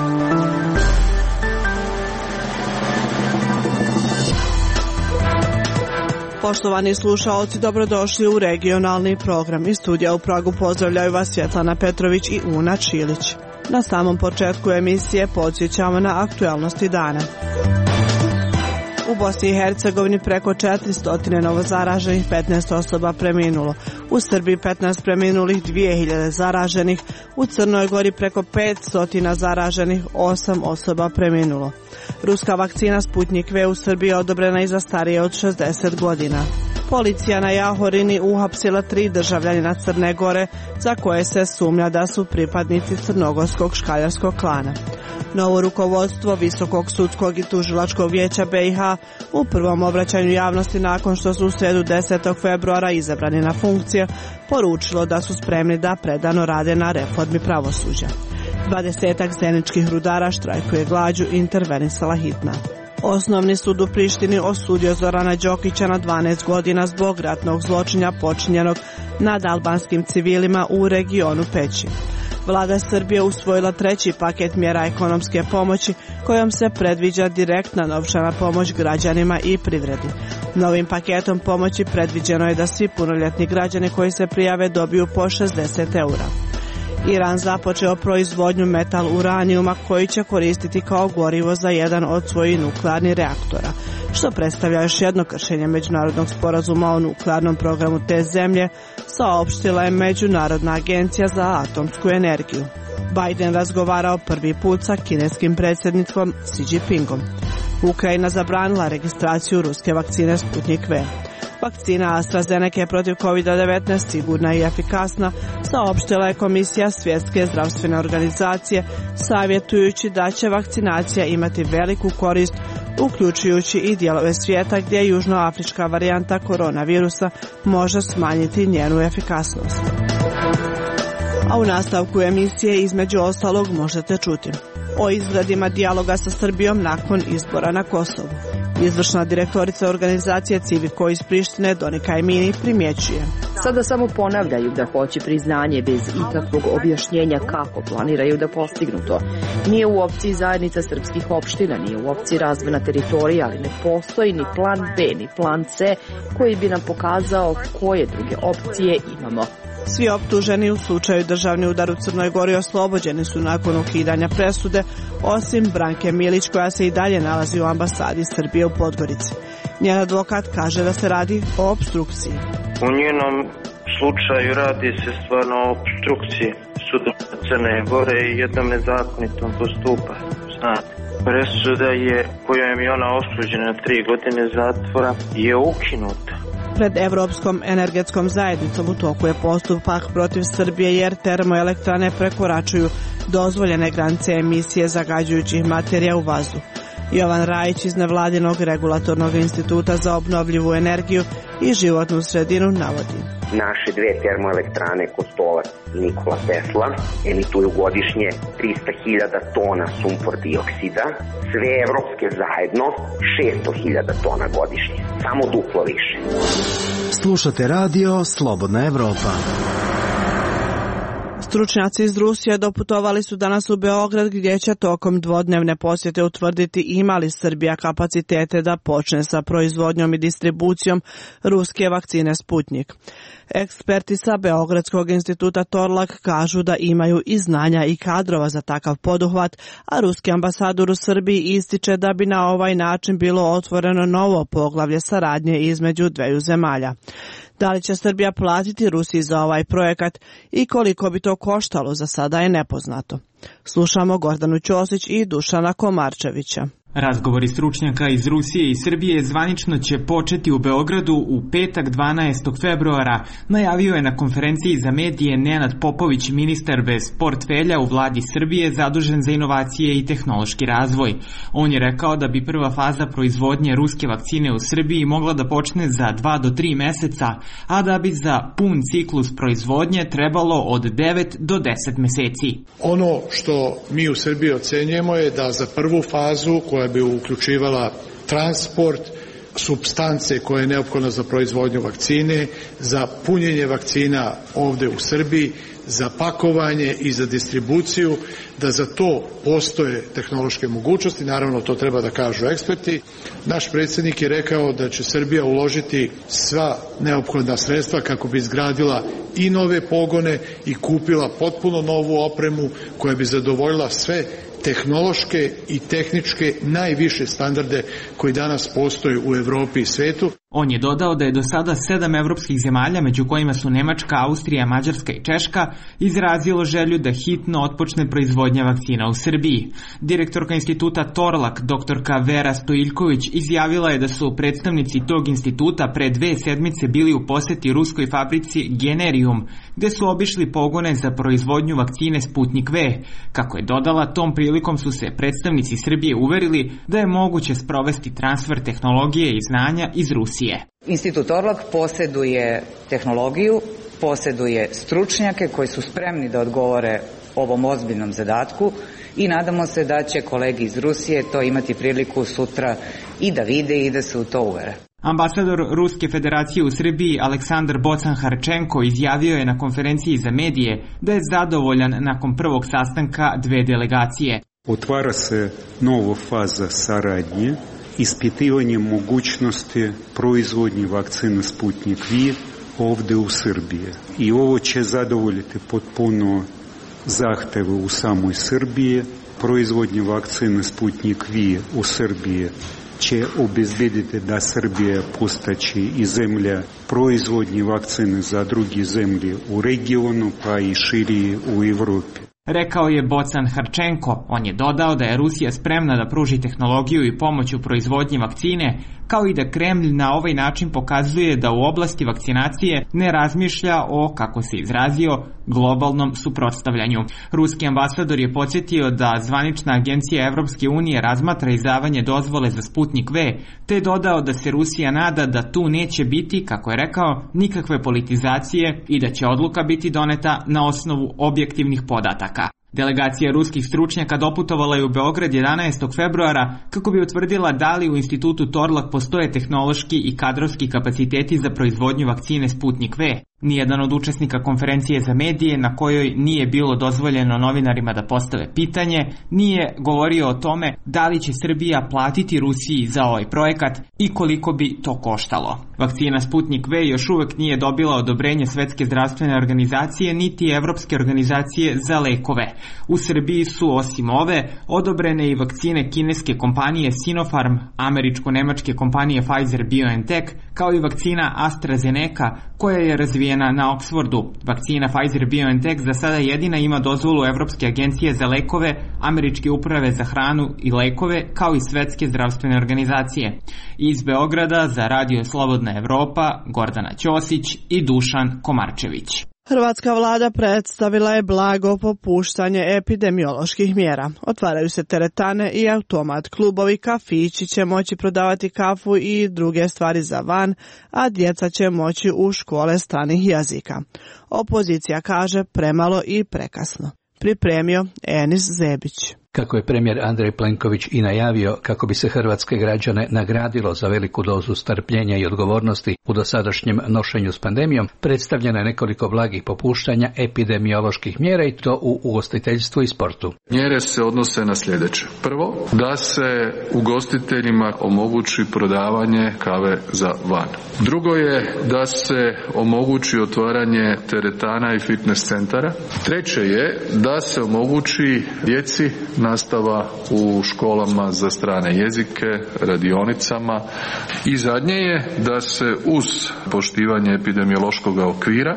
Poštovani slušaoci, dobrodošli u regionalni program. Iz studija u Pragu pozdravljaju vas Svjetlana Petrović i Una Čilić. Na samom početku emisije podsjećamo na aktualnosti dana. U Bosni i Hercegovini preko 400 novozaraženih, 15 osoba preminulo. U Srbiji 15 preminulih, 2000 zaraženih. U Crnoj Gori preko 500 zaraženih, 8 osoba preminulo. Ruska vakcina Sputnik V u Srbiji je odobrena i za starije od 60 godina. Policija na Jahorini uhapsila 3 državljanina Crne Gore za koje se sumnja da su pripadnici crnogorskog škaljarskog klana. Novo rukovodstvo Visokog sudskog i tužilačkog vijeća BiH u prvom obraćanju javnosti nakon što su u srijedu 10. februara izabrani na funkcije poručilo da su spremni da predano rade na reformi pravosuđa. 20-ak zeničkih rudara štrajkuje glađu, intervenisala hitna. Osnovni sud u Prištini osudio Zorana Đokića na 12 godina zbog ratnog zločina počinjenog nad albanskim civilima u regionu Peći. Vlada Srbije usvojila 3. paket mjera ekonomske pomoći kojom se predviđa direktna novčana pomoć građanima i privredi. Novim paketom pomoći predviđeno je da svi punoljetni građani koji se prijave dobiju po 60 eura. Iran započeo proizvodnju metal uranijuma koji će koristiti kao gorivo za jedan od svojih nuklearnih reaktora, što predstavlja još jedno kršenje međunarodnog sporazuma o nuklearnom programu te zemlje, saopštila je Međunarodna agencija za atomsku energiju. Biden razgovarao prvi put sa kineskim predsjednikom Xi Jinpingom. Ukrajina zabranila registraciju ruske vakcine Sputnik V. Vakcina AstraZeneca protiv COVID-19 sigurna i efikasna, saopštila je Komisija Svjetske zdravstvene organizacije, savjetujući da će vakcinacija imati veliku korist, uključujući i dijelove svijeta gdje južnoafrička varijanta koronavirusa može smanjiti njenu efikasnost. A u nastavku emisije između ostalog možete čuti o izgledima dijaloga sa Srbijom nakon izbora na Kosovu. Izvršna direktorica organizacije Civiko iz Prištine Donika Emini primjećuje: Sada samo ponavljaju da hoće priznanje bez ikakvog objašnjenja kako planiraju da postignu to. Nije u opciji zajednica srpskih opština, nije u opciji razvojna teritorija, ali ne postoji ni plan B, ni plan C koji bi nam pokazao koje druge opcije imamo. Svi optuženi u slučaju državni udar u Crnoj Gori oslobođeni su nakon ukidanja presude, osim Branke Milić koja se i dalje nalazi u ambasadi Srbije u Podgorici. Njen advokat kaže da se radi o opstrukciji. U njenom slučaju radi se stvarno o opstrukciji suda Crne Gore i jednom nezakonitom postupanju. Znate, presuda kojom je ona osuđena 3 godine zatvora je ukinuta. Pred Evropskom energetskom zajednicom u toku je postupak protiv Srbije jer termoelektrane prekoračuju dozvoljene granice emisije zagađujućih materija u vazduh. Jovan Rajić iz nevladinog regulatornog instituta za obnovljivu energiju i životnu sredinu navodi: Naše 2 termoelektrane Kostolac i Nikola Tesla emituju godišnje 300.000 tona sumpor dioksida, sve evropske zajedno 600.000 tona godišnje, samo duplo više. Slušate radio Slobodna Evropa. Stručnjaci iz Rusije doputovali su danas u Beograd gdje će tokom dvodnevne posjete utvrditi ima li Srbija kapacitete da počne sa proizvodnjom i distribucijom ruske vakcine Sputnik. Eksperti sa Beogradskog instituta Torlak kažu da imaju i znanja i kadrova za takav poduhvat, a ruski ambasador u Srbiji ističe da bi na ovaj način bilo otvoreno novo poglavlje saradnje između dveju zemalja. Da li će Srbija platiti Rusiji za ovaj projekat i koliko bi to koštalo za sada je nepoznato. Slušamo Gordanu Ćosić i Dušana Komarčevića. Razgovori stručnjaka iz Rusije i Srbije zvanično će početi u Beogradu u petak 12. februara, najavio je na konferenciji za medije Nenad Popović, ministar bez portfelja u vladi Srbije zadužen za inovacije i tehnološki razvoj. On je rekao da bi prva faza proizvodnje ruske vakcine u Srbiji mogla da počne za 2 do 3 meseca, a da bi za pun ciklus proizvodnje trebalo od 9 do 10 meseci. Ono što mi u Srbiji ocenjujemo je da za prvu fazu koja bi uključivala transport, supstance koje je neophodno za proizvodnju vakcine, za punjenje vakcina ovde u Srbiji, za pakovanje i za distribuciju, da za to postoje tehnološke mogućnosti, naravno to treba da kažu eksperti. Naš predsjednik je rekao da će Srbija uložiti sva neophodna sredstva kako bi izgradila i nove pogone i kupila potpuno novu opremu koja bi zadovoljila sve tehnološke i tehničke najviše standarde koji danas postoje u Evropi i svetu. On je dodao da je do sada 7 evropskih zemalja, među kojima su Nemačka, Austrija, Mađarska i Češka, izrazilo želju da hitno otpočne proizvodnja vakcina u Srbiji. Direktorka instituta Torlak, doktorka Vera Stojiljković, izjavila je da su predstavnici tog instituta pre 2 sedmice bili u poseti ruskoj fabrici Generium, gde su obišli pogone za proizvodnju vakcine Sputnik V. Kako je dodala, tom prilikom su se predstavnici Srbije uverili da je moguće sprovesti transfer tehnologije i znanja iz Rusije. Institut Torlak posjeduje tehnologiju, posjeduje stručnjake koji su spremni da odgovore ovom ozbiljnom zadatku i nadamo se da će kolegi iz Rusije to imati priliku sutra i da vide i da se u to uvere. Ambasador Ruske federacije u Srbiji Aleksandar Bocan-Harčenko izjavio je na konferenciji za medije da je zadovoljan nakon prvog sastanka dve delegacije. Otvara se nova faza saradnje, ispitivanje mogućnosti proizvodnje vakcine Sputnik V ovde u Srbiji. I ovo će zadovoljiti potpuno zahteve u samoj Srbiji. Proizvodnje vakcine Sputnik V u Srbiji će obezbediti da Srbija postaće i zemlja proizvodnje vakcine za druge zemlje u regionu, pa i širije u Evropi. Rekao je Bocan-Harčenko. On je dodao da je Rusija spremna da pruži tehnologiju i pomoć u proizvodnji vakcine, kao i da Kremlj na ovaj način pokazuje da u oblasti vakcinacije ne razmišlja o, kako se izrazio, globalnom suprotstavljanju. Ruski ambasador je podsjetio da zvanična agencija Evropske unije razmatra izdavanje dozvole za Sputnik V, te je dodao da se Rusija nada da tu neće biti, kako je rekao, nikakve politizacije i da će odluka biti doneta na osnovu objektivnih podataka. Delegacija ruskih stručnjaka doputovala je u Beograd 11. februara kako bi utvrdila da li u institutu Torlak postoje tehnološki i kadrovski kapaciteti za proizvodnju vakcine Sputnik V. Nijedan od učesnika konferencije za medije, na kojoj nije bilo dozvoljeno novinarima da postave pitanje, nije govorio o tome da li će Srbija platiti Rusiji za ovaj projekat i koliko bi to koštalo. Vakcina Sputnik V još uvek nije dobila odobrenje Svetske zdravstvene organizacije niti Evropske organizacije za lekove. U Srbiji su osim ove odobrene i vakcine kineske kompanije Sinopharm, američko-nemačke kompanije Pfizer-BioNTech, kao i vakcina AstraZeneca koja je razvijena na Oxfordu. Vakcina Pfizer-BioNTech za sada jedina ima dozvolu Evropske agencije za lekove, Američke uprave za hranu i lekove, kao i Svetske zdravstvene organizacije. Iz Beograda za Radio Slobodna Evropa, Gordana Ćosić i Dušan Komarčević. Hrvatska vlada predstavila je blago popuštanje epidemioloških mjera. Otvaraju se teretane i automat klubovi, kafići će moći prodavati kafu i druge stvari za van, a djeca će moći u škole stranih jezika. Opozicija kaže premalo i prekasno. Pripremio Enis Zebić. Kako je premijer Andrej Plenković i najavio, kako bi se hrvatske građane nagradilo za veliku dozu strpljenja i odgovornosti u dosadašnjem nošenju s pandemijom, predstavljeno je nekoliko blagih popuštanja epidemioloških mjera i to u ugostiteljstvu i sportu. Mjere se odnose na sljedeće. Prvo, da se ugostiteljima omogući prodavanje kave za van. Drugo je da se omogući otvaranje teretana i fitness centara. Treće je da se omogući djeci nastava u školama za strane jezike, radionicama i zadnje je da se uz poštivanje epidemiološkog okvira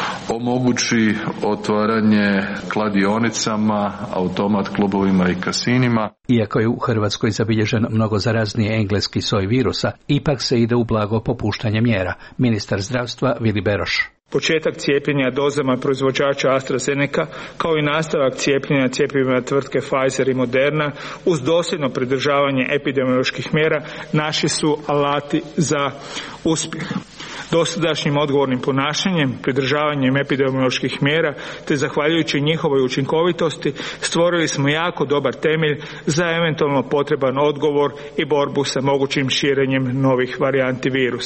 omogući otvaranje kladionicama, automat klubovima i kasinima. Iako je u Hrvatskoj zabilježen mnogo zarazniji engleski soj virusa, ipak se ide u blago popuštanje mjera. Ministar zdravstva Vili Beroš. Početak cijepljenja dozama proizvođača AstraZeneca kao i nastavak cijepljenja cjepivima tvrtke Pfizer i Moderna uz dosljedno pridržavanje epidemioloških mjera naši su alati za uspjeh. Dosadašnjim odgovornim ponašanjem, pridržavanjem epidemioloških mjera te zahvaljujući njihovoj učinkovitosti stvorili smo jako dobar temelj za eventualno potreban odgovor i borbu sa mogućim širenjem novih varijanti virusa.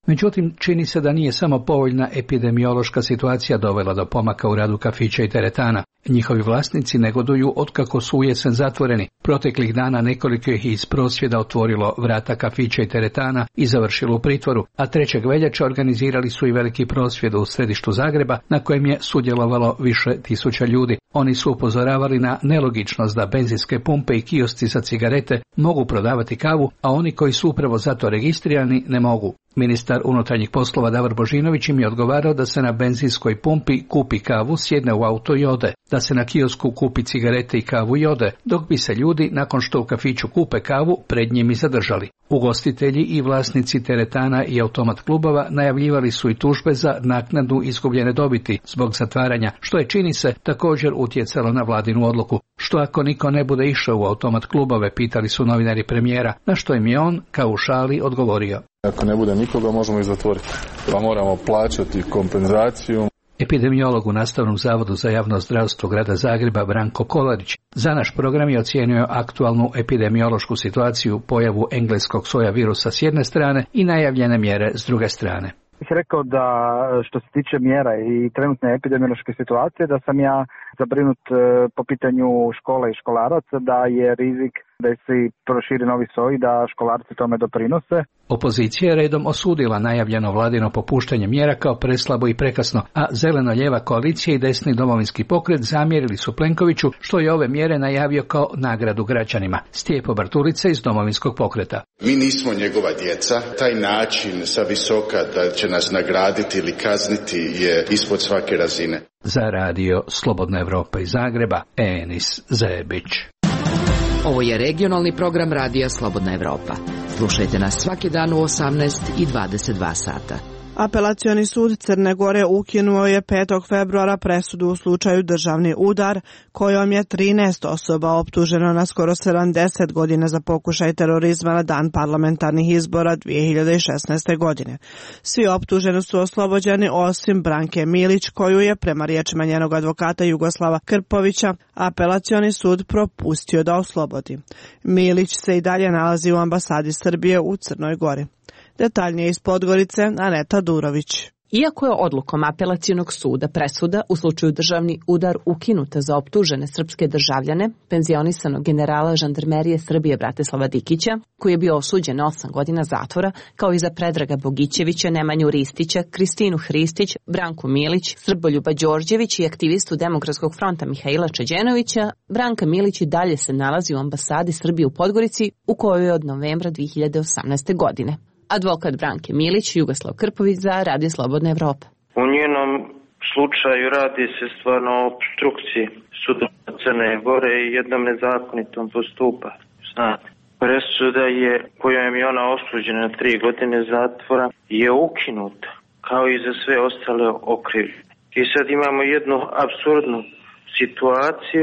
Međutim, čini se da nije samo povoljna epidemiološka situacija dovela do pomaka u radu kafića i teretana. Njihovi vlasnici negoduju otkako su u jesen zatvoreni. Proteklih dana nekoliko ih iz prosvjeda otvorilo vrata kafića i teretana i završilo u pritvoru, a 3. veljače organizirali su i veliki prosvjed u središtu Zagreba na kojem je sudjelovalo više tisuća ljudi. Oni su upozoravali na nelogičnost da benzinske pumpe i kiosci za cigarete mogu prodavati kavu, a oni koji su upravo zato registrirani ne mogu. Ministar unutarnjih poslova Davor Božinović im je odgovarao da se na benzinskoj pumpi kupi kavu, sjedne u auto i ode, da se na kiosku kupi cigarete i kavu i ode, dok bi se ljudi nakon što u kafiću kupe kavu pred njim i zadržali. Ugostitelji i vlasnici teretana i automat klubova najavljivali su i tužbe za naknadu izgubljene dobiti zbog zatvaranja, što je, čini se, također utjecalo na vladinu odluku. Što ako niko ne bude išao u automat klubove, pitali su novinari premijera, na što im je on, kao u šali, odgovorio. Ako ne bude nikoga, možemo ih zatvoriti, pa moramo plaćati kompenzaciju. Epidemiolog u Nastavnom zavodu za javno zdravstvo grada Zagreba Branko Kolarić za naš program je ocijenio aktualnu epidemiološku situaciju, pojavu engleskog soja virusa s jedne strane i najavljene mjere s druge strane. Bih rekao da što se tiče mjera i trenutne epidemiološke situacije, da sam ja zabrinut po pitanju škole i školaraca, da je rizik da se proširi novi soj, da školarci tome doprinose. Opozicija je redom osudila najavljeno vladino popuštanje mjera kao preslabo i prekasno, a zeleno-lijeva koalicija i desni domovinski pokret zamjerili su Plenkoviću što je ove mjere najavio kao nagradu građanima. Stijepo Bartulica iz domovinskog pokreta. Mi nismo njegova djeca. Taj način sa visoka da će nas nagraditi ili kazniti je ispod svake razine. Za radio Slobodna Evropa iz Zagreba, Enis Zebić. Ovo je regionalni program radija Slobodna Evropa. Slušajte nas svaki dan u 18 i 22 sata. Apelacioni sud Crne Gore ukinuo je 5. februara presudu u slučaju državni udar, kojom je 13 osoba optuženo na skoro 70 godina za pokušaj terorizma na dan parlamentarnih izbora 2016. godine. Svi optuženi su oslobođeni osim Branke Milić, koju je prema riječima njenog advokata Jugoslava Krpovića apelacioni sud propustio da oslobodi. Milić se i dalje nalazi u ambasadi Srbije u Crnoj Gori. Detaljnije iz Podgorice, Aneta Durović. Iako je odlukom apelacionog suda presuda u slučaju državni udar ukinuta za optužene srpske državljane, penzionisanog generala žandarmerije Srbije Bratislava Dikića, koji je bio osuđen 8 godina zatvora, kao i za Predraga Bogićevića, Nemanju Ristića, Kristinu Hristić, Branku Milić, Srboljuba Đorđević i aktivistu Demokratskog fronta Mihaila Čeđenovića, Branka Milić i dalje se nalazi u ambasadi Srbije u Podgorici, u kojoj je od novembra 2018. godine. Advokat Branke Milić, Jugoslav Krpović za Radio Slobodna Evropa. U njenom slučaju radi se stvarno o opstrukciji suda Crne Gore i jednom nezakonitom postupa. Znate, presuda je, kojom je ona osuđena na 3 godine zatvora, je ukinuta, kao i za sve ostale okrivljene. I sad imamo jednu apsurdnu situaciju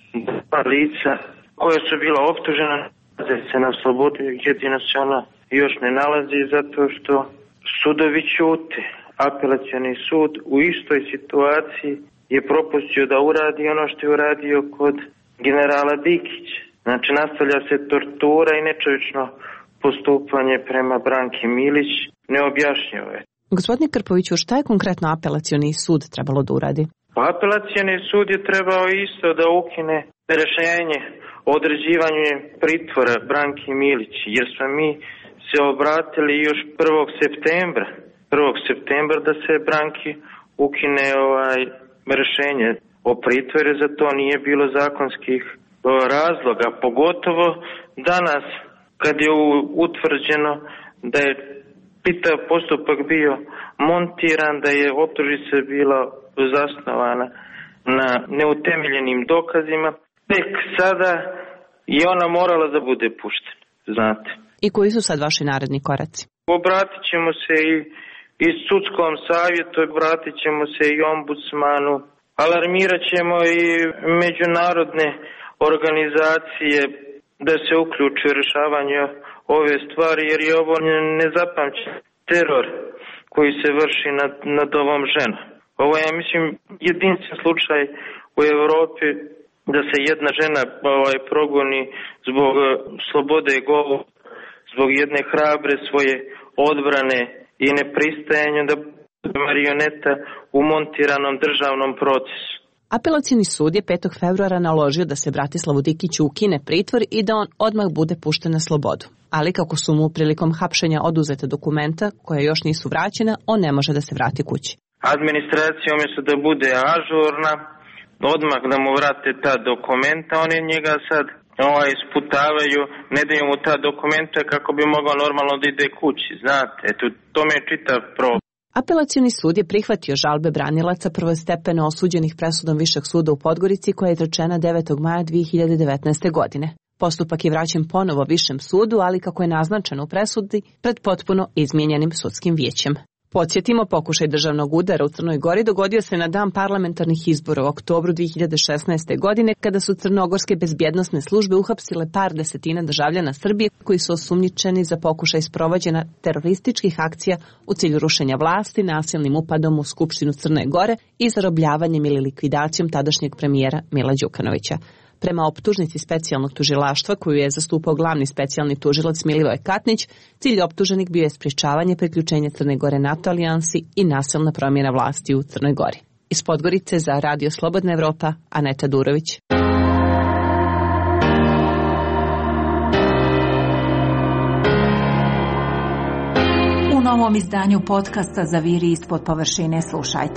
da lica koja su bila optužena da se na slobodi, jedino se ona još ne nalazi zato što sudovi ćute. Apelacioni sud u istoj situaciji je propustio da uradi ono što je uradio kod generala Dikića. Znači, nastavlja se tortura i nečovječno postupanje prema Branki Milić, neobjašnjivo je. Gospodine Krpoviću, šta je konkretno apelacioni sud trebalo da uradi? Pa apelacioni sud je trebao isto da ukine rješenje o određivanju pritvora Branki Milić, jer smo mi se obratili još 1. septembra da se Branki ukine rješenje o pritvoru, za to nije bilo zakonskih razloga, pogotovo danas kad je utvrđeno da je čitav postupak bio montiran, da je optužnica bila zasnovana na neutemeljenim dokazima, tek sada je ona morala da bude puštena, znate. I koji su sad vaši naredni koraci? Obratit ćemo se i sudskom savjetu, obratit ćemo se i ombudsmanu, alarmirat ćemo i međunarodne organizacije da se uključe u rješavanje ove stvari, jer je ovo nezapamćen teror koji se vrši nad ovom ženom. Ovo je, mislim, jedinstven slučaj u Europi da se jedna žena progoni zbog slobode govora, zbog jedne hrabre svoje odbrane i nepristajanju da bude marioneta u montiranom državnom procesu. Apelacioni sud je 5. februara naložio da se Bratislavu Dikiću ukine pritvor i da on odmah bude pušten na slobodu. Ali kako su mu prilikom hapšenja oduzete dokumenta, koje još nisu vraćena, on ne može da se vrati kući. Administracija umjesto da bude ažurna, odmah da mu vrate ta dokumenta, oni njega sad isputavaju, ne daju mu ta dokumenta kako bi mogao normalno da ide kući, znate, eto, to mi je čitav problem. Apelacioni sud je prihvatio žalbe branilaca prvostepeno osuđenih presudom Višeg suda u Podgorici koja je izrečena 9. maja 2019. godine. Postupak je vraćen ponovo Višem sudu, ali kako je naznačeno u presudi, pred potpuno izmijenjenim sudskim vijećem. Podsjetimo, pokušaj državnog udara u Crnoj Gori dogodio se na dan parlamentarnih izbora u oktobru 2016. godine, kada su crnogorske bezbjednosne službe uhapsile par desetina državljana Srbije koji su osumnjičeni za pokušaj sprovođenja terorističkih akcija u cilju rušenja vlasti, nasilnim upadom u Skupštinu Crne Gore i zarobljavanjem ili likvidacijom tadašnjeg premijera Mila Đukanovića. Prema optužnici specijalnog tužilaštva koju je zastupao glavni specijalni tužilac Milivoje Katnić, cilj optuženih bio je sprječavanje priključenja Crne Gore NATO alijansi i nasilna promjena vlasti u Crnoj Gori. Iz Podgorice za Radio Slobodna Evropa, Aneta Durović. U novom izdanju podcasta Zaviri ispod površine slušajte.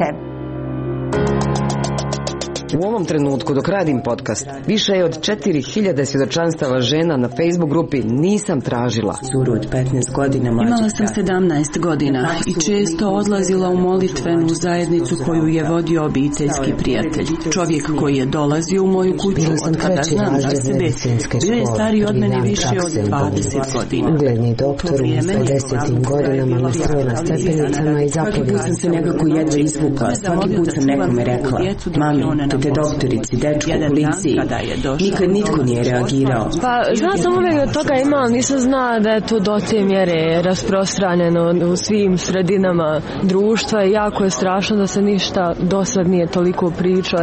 U ovom trenutku, dok radim podcast, više je od 4000 svjedočanstava žena na Facebook grupi Nisam tražila. Curu od 15 godina. Imala sam 17 godina i često odlazila u molitvenu zajednicu koju je vodio obiteljski prijatelj. Čovjek koji je dolazio u moju kuću od kada znam za sebe, bio je stariji od mene više od 20 godina. Ugledni doktor u 50. godinama me sreo na stepenicama i zapovjed. Svaki put sam se nekako jedva izvukla, svaki put sam nekome rekla: mami, te doktorici, dečku, policiji. Nikad nitko nije reagirao. Pa, znao sam uvijek od toga ima, ali nisam znao da je to do te mjere rasprostranjeno u svim sredinama društva i jako je strašno da se ništa dosad nije toliko pričao.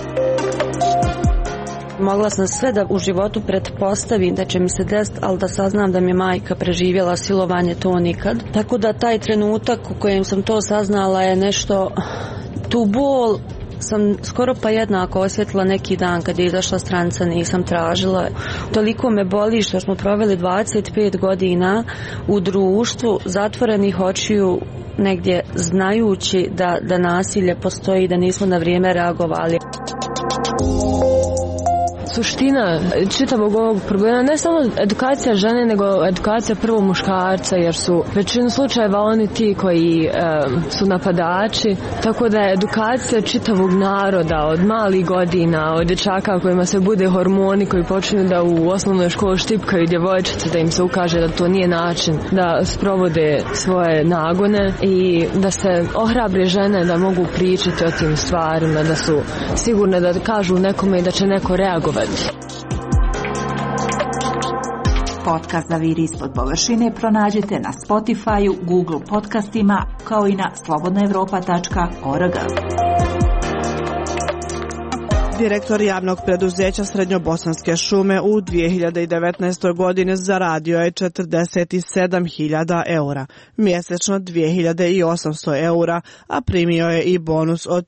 Mogla sam sve da u životu pretpostavim da će mi se desiti, ali da saznam da mi je majka preživjela silovanje, to nikad. Tako da taj trenutak u kojem sam to saznala je nešto, tu bol sam skoro pa jednako osjetila neki dan kad je izašla stranica Nisam tražila. Toliko me boli što smo proveli 25 godina u društvu zatvorenih očiju, negdje znajući da nasilje postoji i da nismo na vrijeme reagovali. Suština čitavog ovog problema ne samo edukacija žene, nego edukacija prvo muškarca, jer su većinu slučajeva oni ti koji su napadači, tako da je edukacija čitavog naroda od malih godina, od dječaka kojima se bude hormoni, koji počinju da u osnovnoj školi štipkaju djevojčice, da im se ukaže da to nije način da sprovode svoje nagone i da se ohrabre žene da mogu pričati o tim stvarima, da su sigurne da kažu nekome i da će neko reagovati. Podcast Zaviri ispod površine pronađite na Spotify-u, Google podcastima, kao i na slobodnaevropa.org. Direktor javnog preduzeća Srednjobosanske šume u 2019. godini zaradio je 47.000 eura, mjesečno 2.800 eura, a primio je i bonus od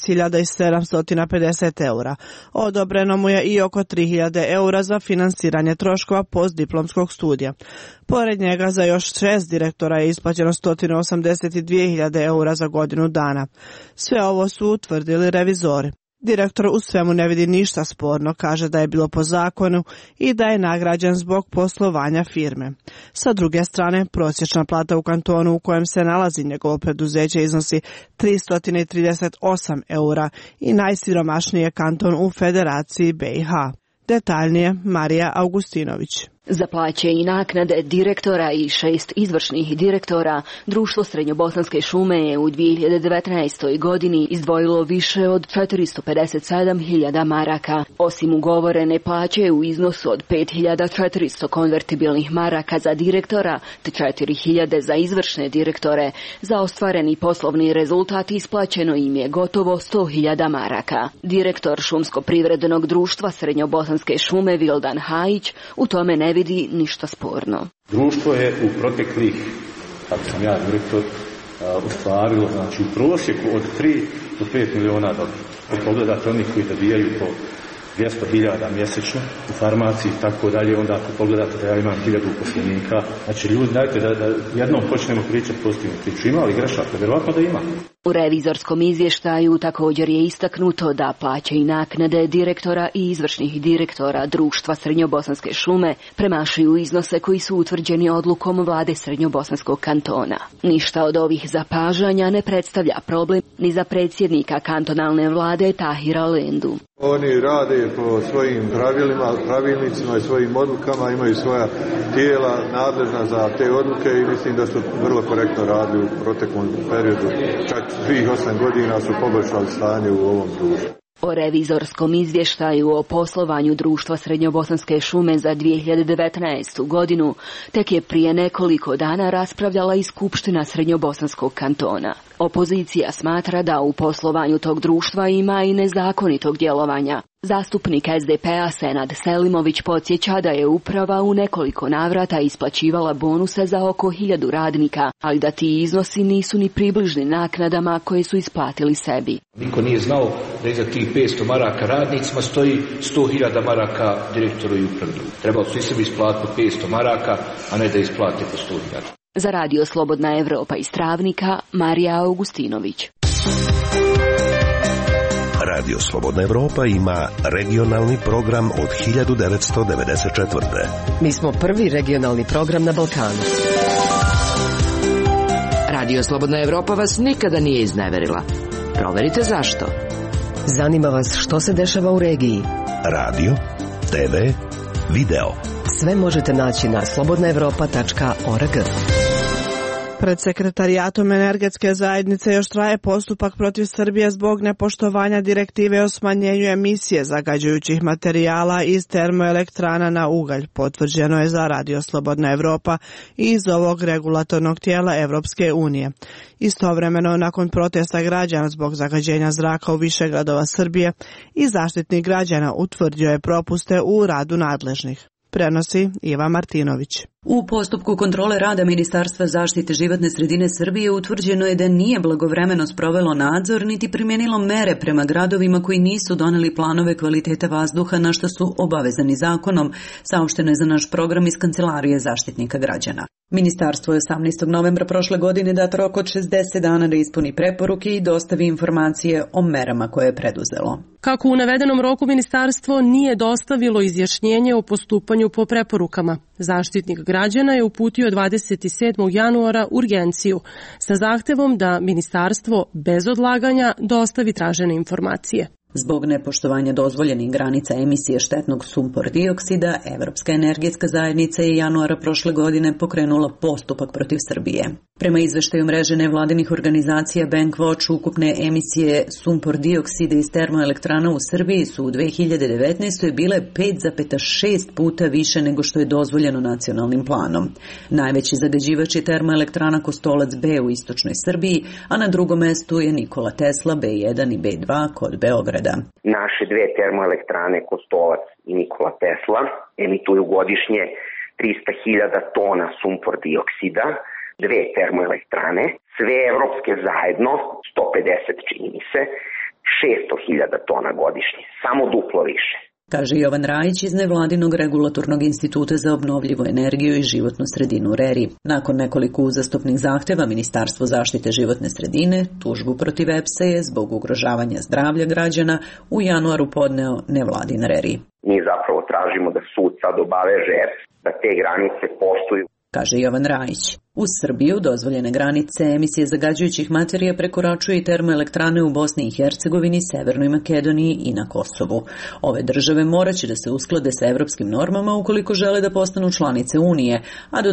13.750 eura. Odobreno mu je i oko 3.000 eura za finansiranje troškova postdiplomskog studija. Pored njega za još 6 direktora je isplaćeno 182.000 eura za godinu dana. Sve ovo su utvrdili revizori. Direktor u svemu ne vidi ništa sporno, kaže da je bilo po zakonu i da je nagrađen zbog poslovanja firme. Sa druge strane, prosječna plata u kantonu u kojem se nalazi njegovo preduzeće iznosi 338 eura i najsiromašniji kanton u Federaciji BiH. Detaljnije Marija Augustinović. Za plaće i naknade direktora i 6 izvršnih direktora, Društvo Srednjobosanske šume je u 2019. godini izdvojilo više od 457.000 maraka. Osim ugovorene plaće u iznosu od 5.400 konvertibilnih maraka za direktora te 4.000 za izvršne direktore, za ostvareni poslovni rezultat isplaćeno im je gotovo 100.000 maraka. Direktor Šumsko-privrednog društva Srednjobosanske šume Vildan Hajić u tome ne vidi ništa sporno. Društvo je u proteklih, kako sam ja direktor, ostvarilo, znači u prosjeku od 3 do 5 miliona dobiti. Kad pogledate onih koji dobijaju po 200.000 mjesečno u farmaciji i tako dalje, onda ako pogledate da ja imam 1000 uposlenika, znači ljudi, dajte da jednom počnemo pričati pozitivnu priču. Ima li grešaka? Vjerovatno da ima. U revizorskom izvještaju također je istaknuto da plaće i naknade direktora i izvršnih direktora društva Srednjobosanske šume premašuju iznose koji su utvrđeni odlukom vlade Srednjobosanskog kantona. Ništa od ovih zapažanja ne predstavlja problem ni za predsjednika kantonalne vlade Tahira Lendu. Oni rade po svojim pravilima, pravilnicima i svojim odlukama, imaju svoja tijela nadležna za te odluke i mislim da su vrlo korektno radili u proteklom periodu. Čak svih 8 godina su poboljšali stanje u ovom društvu. O revizorskom izvještaju o poslovanju društva Srednjobosanske šume za 2019. godinu tek je prije nekoliko dana raspravljala i Skupština Srednjobosanskog kantona. Opozicija smatra da u poslovanju tog društva ima i nezakonitog djelovanja. Zastupnik SDP-a Senad Selimović podsjeća da je uprava u nekoliko navrata isplaćivala bonuse za oko 1000 radnika, ali da ti iznosi nisu ni približni naknadama koje su isplatili sebi. Niko nije znao da iza tih 500 maraka radnicima stoji 100.000 maraka direktoru i upravi. Trebalo su i sebi isplatiti 500 maraka, a ne da isplate po 100.000. Za Radio Slobodna Evropa iz Travnika, Marija Augustinović. Radio Slobodna Evropa ima regionalni program od 1994. Mi smo prvi regionalni program na Balkanu. Radio Slobodna Evropa vas nikada nije izneverila. Proverite zašto. Zanima vas što se dešava u regiji. Radio, TV, video. Sve možete naći na slobodnaevropa.org. Pred Sekretarijatom energetske zajednice još traje postupak protiv Srbije zbog nepoštovanja direktive o smanjenju emisije zagađujućih materijala iz termoelektrana na ugalj, potvrđeno je za Radio Slobodna Evropa i iz ovog regulatornog tijela Evropske unije. Istovremeno, nakon protesta građana zbog zagađenja zraka u više gradova Srbije, i Zaštitnik građana utvrdio je propuste u radu nadležnih. Prenosi Iva Martinović. U postupku kontrole rada Ministarstva zaštite životne sredine Srbije utvrđeno je da nije blagovremeno sprovelo nadzor niti primijenilo mere prema gradovima koji nisu doneli planove kvalitete vazduha na što su obavezani zakonom, saopšteno je za naš program iz Kancelarije Zaštitnika građana. Ministarstvo je 18. novembra prošle godine dat rok od 60 dana da ispuni preporuke i dostavi informacije o merama koje je preduzelo. Kako u navedenom roku ministarstvo nije dostavilo izjašnjenje o postupanju po preporukama, Zaštitnik građana je uputio 27. januara urgenciju sa zahtevom da ministarstvo bez odlaganja dostavi tražene informacije. Zbog nepoštovanja dozvoljenih granica emisije štetnog sumpor dioksida, Evropska energetska zajednica je januara prošle godine pokrenula postupak protiv Srbije. Prema izveštaju mreže nevladinih organizacija Bankwatch, ukupne emisije sumpor dioksida iz termoelektrana u Srbiji su u 2019. bile 5,6 puta više nego što je dozvoljeno nacionalnim planom. Najveći zagađivač je termoelektrana Kostolac B u istočnoj Srbiji, a na drugom mestu je Nikola Tesla B1 i B2 kod Beograda. Naše dve termoelektrane Kostolac i Nikola Tesla emituju godišnje 300.000 tona sumpor dioksida, dve termoelektrane, sve evropske zajedno, 150 čini mi se, 600.000 tona godišnje, samo duplo više. Kaže Jovan Rajić iz nevladinog regulatornog instituta za obnovljivu energiju i životnu sredinu RERI. Nakon nekoliko uzastopnih zahteva Ministarstvo zaštite životne sredine tužbu protiv EPS-a je zbog ugrožavanja zdravlja građana u januaru podneo nevladin RERI. Mi zapravo tražimo da sud sad obaveže EPS da te granice poštuju. Kaže Jovan Rajić. U Srbiju dozvoljene granice emisije zagađujućih materija prekoračuju i termoelektrane u Bosni i Hercegovini, Severnoj Makedoniji i na Kosovu. Ove države moraće da se usklade sa evropskim normama ukoliko žele da postanu članice Unije, a do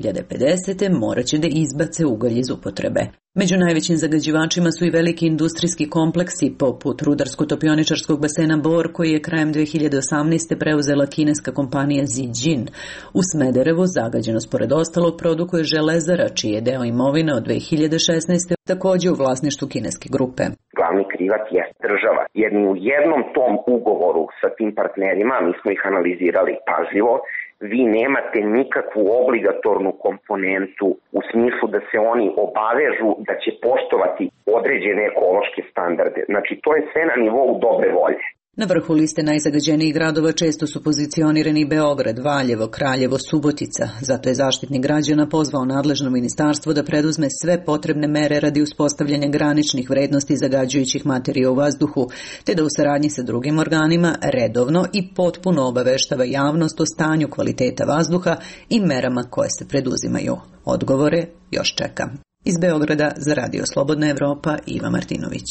2050. moraće da izbace ugalj iz upotrebe. Među najvećim zagađivačima su i veliki industrijski kompleksi poput rudarsko-topioničarskog basena Bor koji je krajem 2018. preuzela kineska kompanija Zijin. U Smederevu zagađenost pored ostalog produkuje Železara, čiji je deo imovine od 2016. također u vlasništvu kineske grupe. Glavni krivac jest država. Jer ni u jednom tom ugovoru sa tim partnerima, mi smo ih analizirali pažljivo, vi nemate nikakvu obligatornu komponentu u smislu da se oni obavežu da će poštovati određene ekološke standarde. Znači, to je sve na nivou dobre volje. Na vrhu liste najzagađenijih gradova često su pozicionirani Beograd, Valjevo, Kraljevo, Subotica. Zato je Zaštitnik građana pozvao nadležno ministarstvo da preduzme sve potrebne mere radi uspostavljanja graničnih vrednosti zagađujućih materija u vazduhu, te da u saradnji sa drugim organima redovno i potpuno obaveštava javnost o stanju kvaliteta vazduha i merama koje se preduzimaju. Odgovore još čeka. Iz Beograda za Radio Slobodna Evropa, Iva Martinović.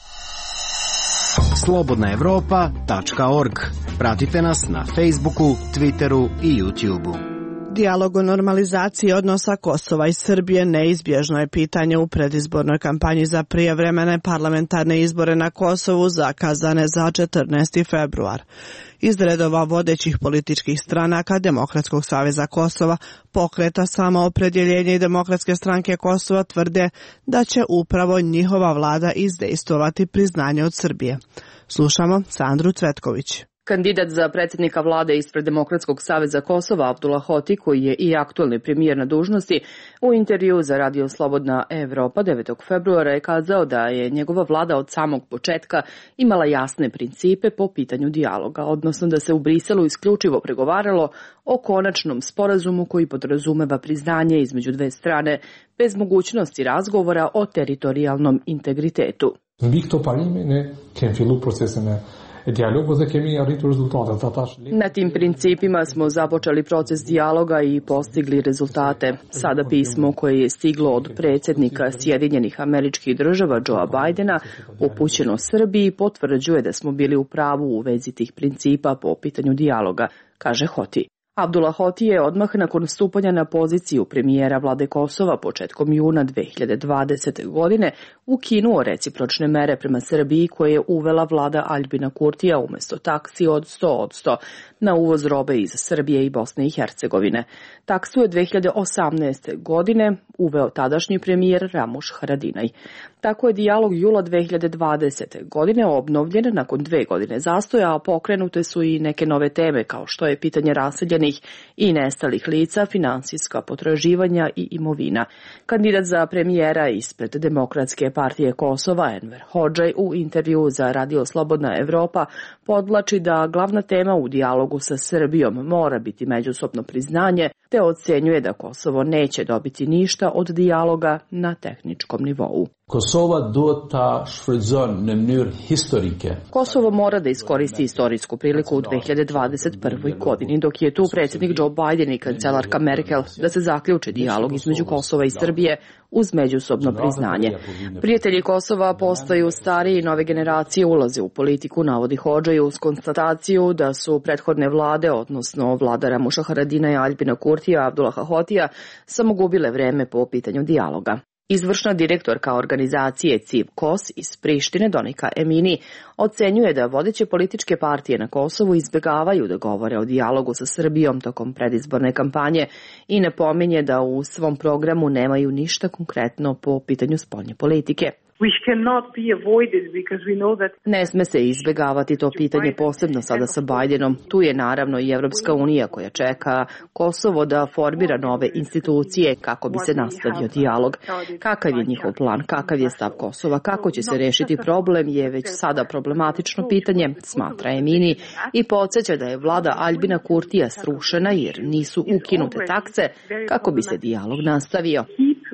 slobodnaevropa.org. Pratite nas na Facebooku, Twitteru i YouTubeu. Dijalog o normalizaciji odnosa Kosova i Srbije neizbježno je pitanje u predizbornoj kampanji za prijevremene parlamentarne izbore na Kosovu zakazane za 14. februar. Iz redova vodećih političkih stranaka Demokratskog saveza Kosova, Pokreta Samoopredjeljenje i Demokratske stranke Kosova tvrde da će upravo njihova vlada izdejstvovati priznanje od Srbije. Slušamo Sandru Cvetković. Kandidat za predsjednika vlade ispred Demokratskog saveza Kosova Abdullah Hoti, koji je i aktualni premijer na dužnosti, u intervju za Radio Slobodna Evropa 9. februara je kazao da je njegova vlada od samog početka imala jasne principe po pitanju dijaloga, odnosno da se u Briselu isključivo pregovaralo o konačnom sporazumu koji podrazumeva priznanje između dve strane bez mogućnosti razgovora o teritorijalnom integritetu. Na tim principima smo započeli proces dijaloga i postigli rezultate. Sada pismo koje je stiglo od predsjednika Sjedinjenih Američkih Država Joea Bidena upućeno Srbiji potvrđuje da smo bili u pravu u vezi tih principa po pitanju dijaloga, kaže Hoti. Abdullah Hoti je odmah nakon stupanja na poziciju premijera vlade Kosova početkom juna 2020. godine ukinuo recipročne mere prema Srbiji koje je uvela vlada Aljbina Kurtija umjesto taksi od 100% na uvoz robe iz Srbije i Bosne i Hercegovine. Taksu je 2018. godine uveo tadašnji premijer Ramuš Haradinaj. Tako je dijalog jula 2020. godine obnovljen nakon 2 godine zastoja, a pokrenute su i neke nove teme kao što je pitanje raseljenih i nestalih lica, finansijska potraživanja i imovina. Kandidat za premijera ispred Demokratske partije Kosova Enver Hodžaj u intervju za Radio Slobodna Evropa podvlači da glavna tema u dijalogu sa Srbijom mora biti međusobno priznanje, te ocenjuje da Kosovo neće dobiti ništa od dijaloga na tehničkom nivou. Kosovo mora da iskoristi istorijsku priliku u 2021. godini, dok je tu predsjednik Joe Biden i kancelarka Merkel da se zaključi dijalog između Kosova i Srbije uz međusobno priznanje. Prijatelji Kosova postaju stariji i nove generacije ulaze u politiku, navodi Hodžaj uz konstataciju da su prethodne vlade, odnosno vlada Ramuša Haradina i Aljbina Kurtija, Abdullaha Hotija, samo gubile vreme po pitanju dijaloga. Izvršna direktorka organizacije CIV KOS iz Prištine, Donika Emini, ocenjuje da vodeće političke partije na Kosovu izbjegavaju da govore o dijalogu sa Srbijom tokom predizborne kampanje i napominje da u svom programu nemaju ništa konkretno po pitanju spoljne politike. Ne sme se izbjegavati to pitanje, posebno sada sa Bidenom. Tu je naravno i Evropska unija koja čeka Kosovo da formira nove institucije kako bi se nastavio dijalog. Kakav je njihov plan, kakav je stav Kosova, kako će se rešiti problem je već sada problematično pitanje, smatra Emini, i podsjeća da je vlada Aljbina Kurtija srušena jer nisu ukinute takse kako bi se dijalog nastavio.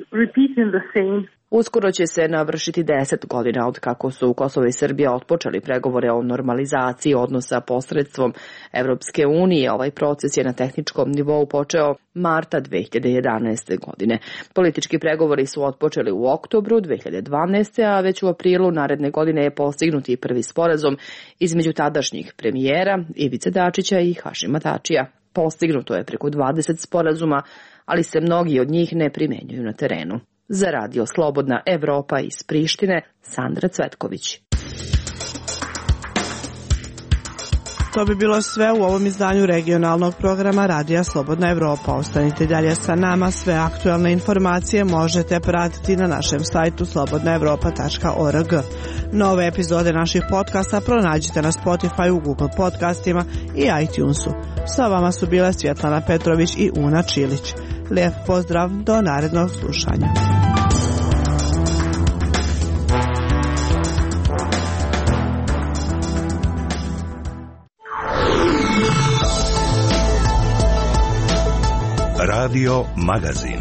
Uskoro će se navršiti 10 godina od kako su Kosovo i Srbija otpočeli pregovore o normalizaciji odnosa posredstvom Evropske unije. Ovaj proces je na tehničkom nivou počeo marta 2011. godine. Politički pregovori su otpočeli u oktobru 2012. a već u aprilu naredne godine je postignut i prvi sporazum između tadašnjih premijera Ivice Dačića i Hašima Tačija. Postignuto je preko 20 sporazuma, ali se mnogi od njih ne primenjuju na terenu. Za Radio Slobodna Evropa iz Prištine, Sandra Cvetković. To bi bilo sve u ovom izdanju regionalnog programa Radija Slobodna Evropa. Ostanite dalje sa nama, sve aktualne informacije možete pratiti na našem sajtu slobodnaevropa.org. Nove epizode naših podcasta pronađite na Spotify, Google podcastima i iTunesu. Sa vama su bile Svjetlana Petrović i Una Čilić. Lijep pozdrav, do narednog slušanja. Radio Magazin.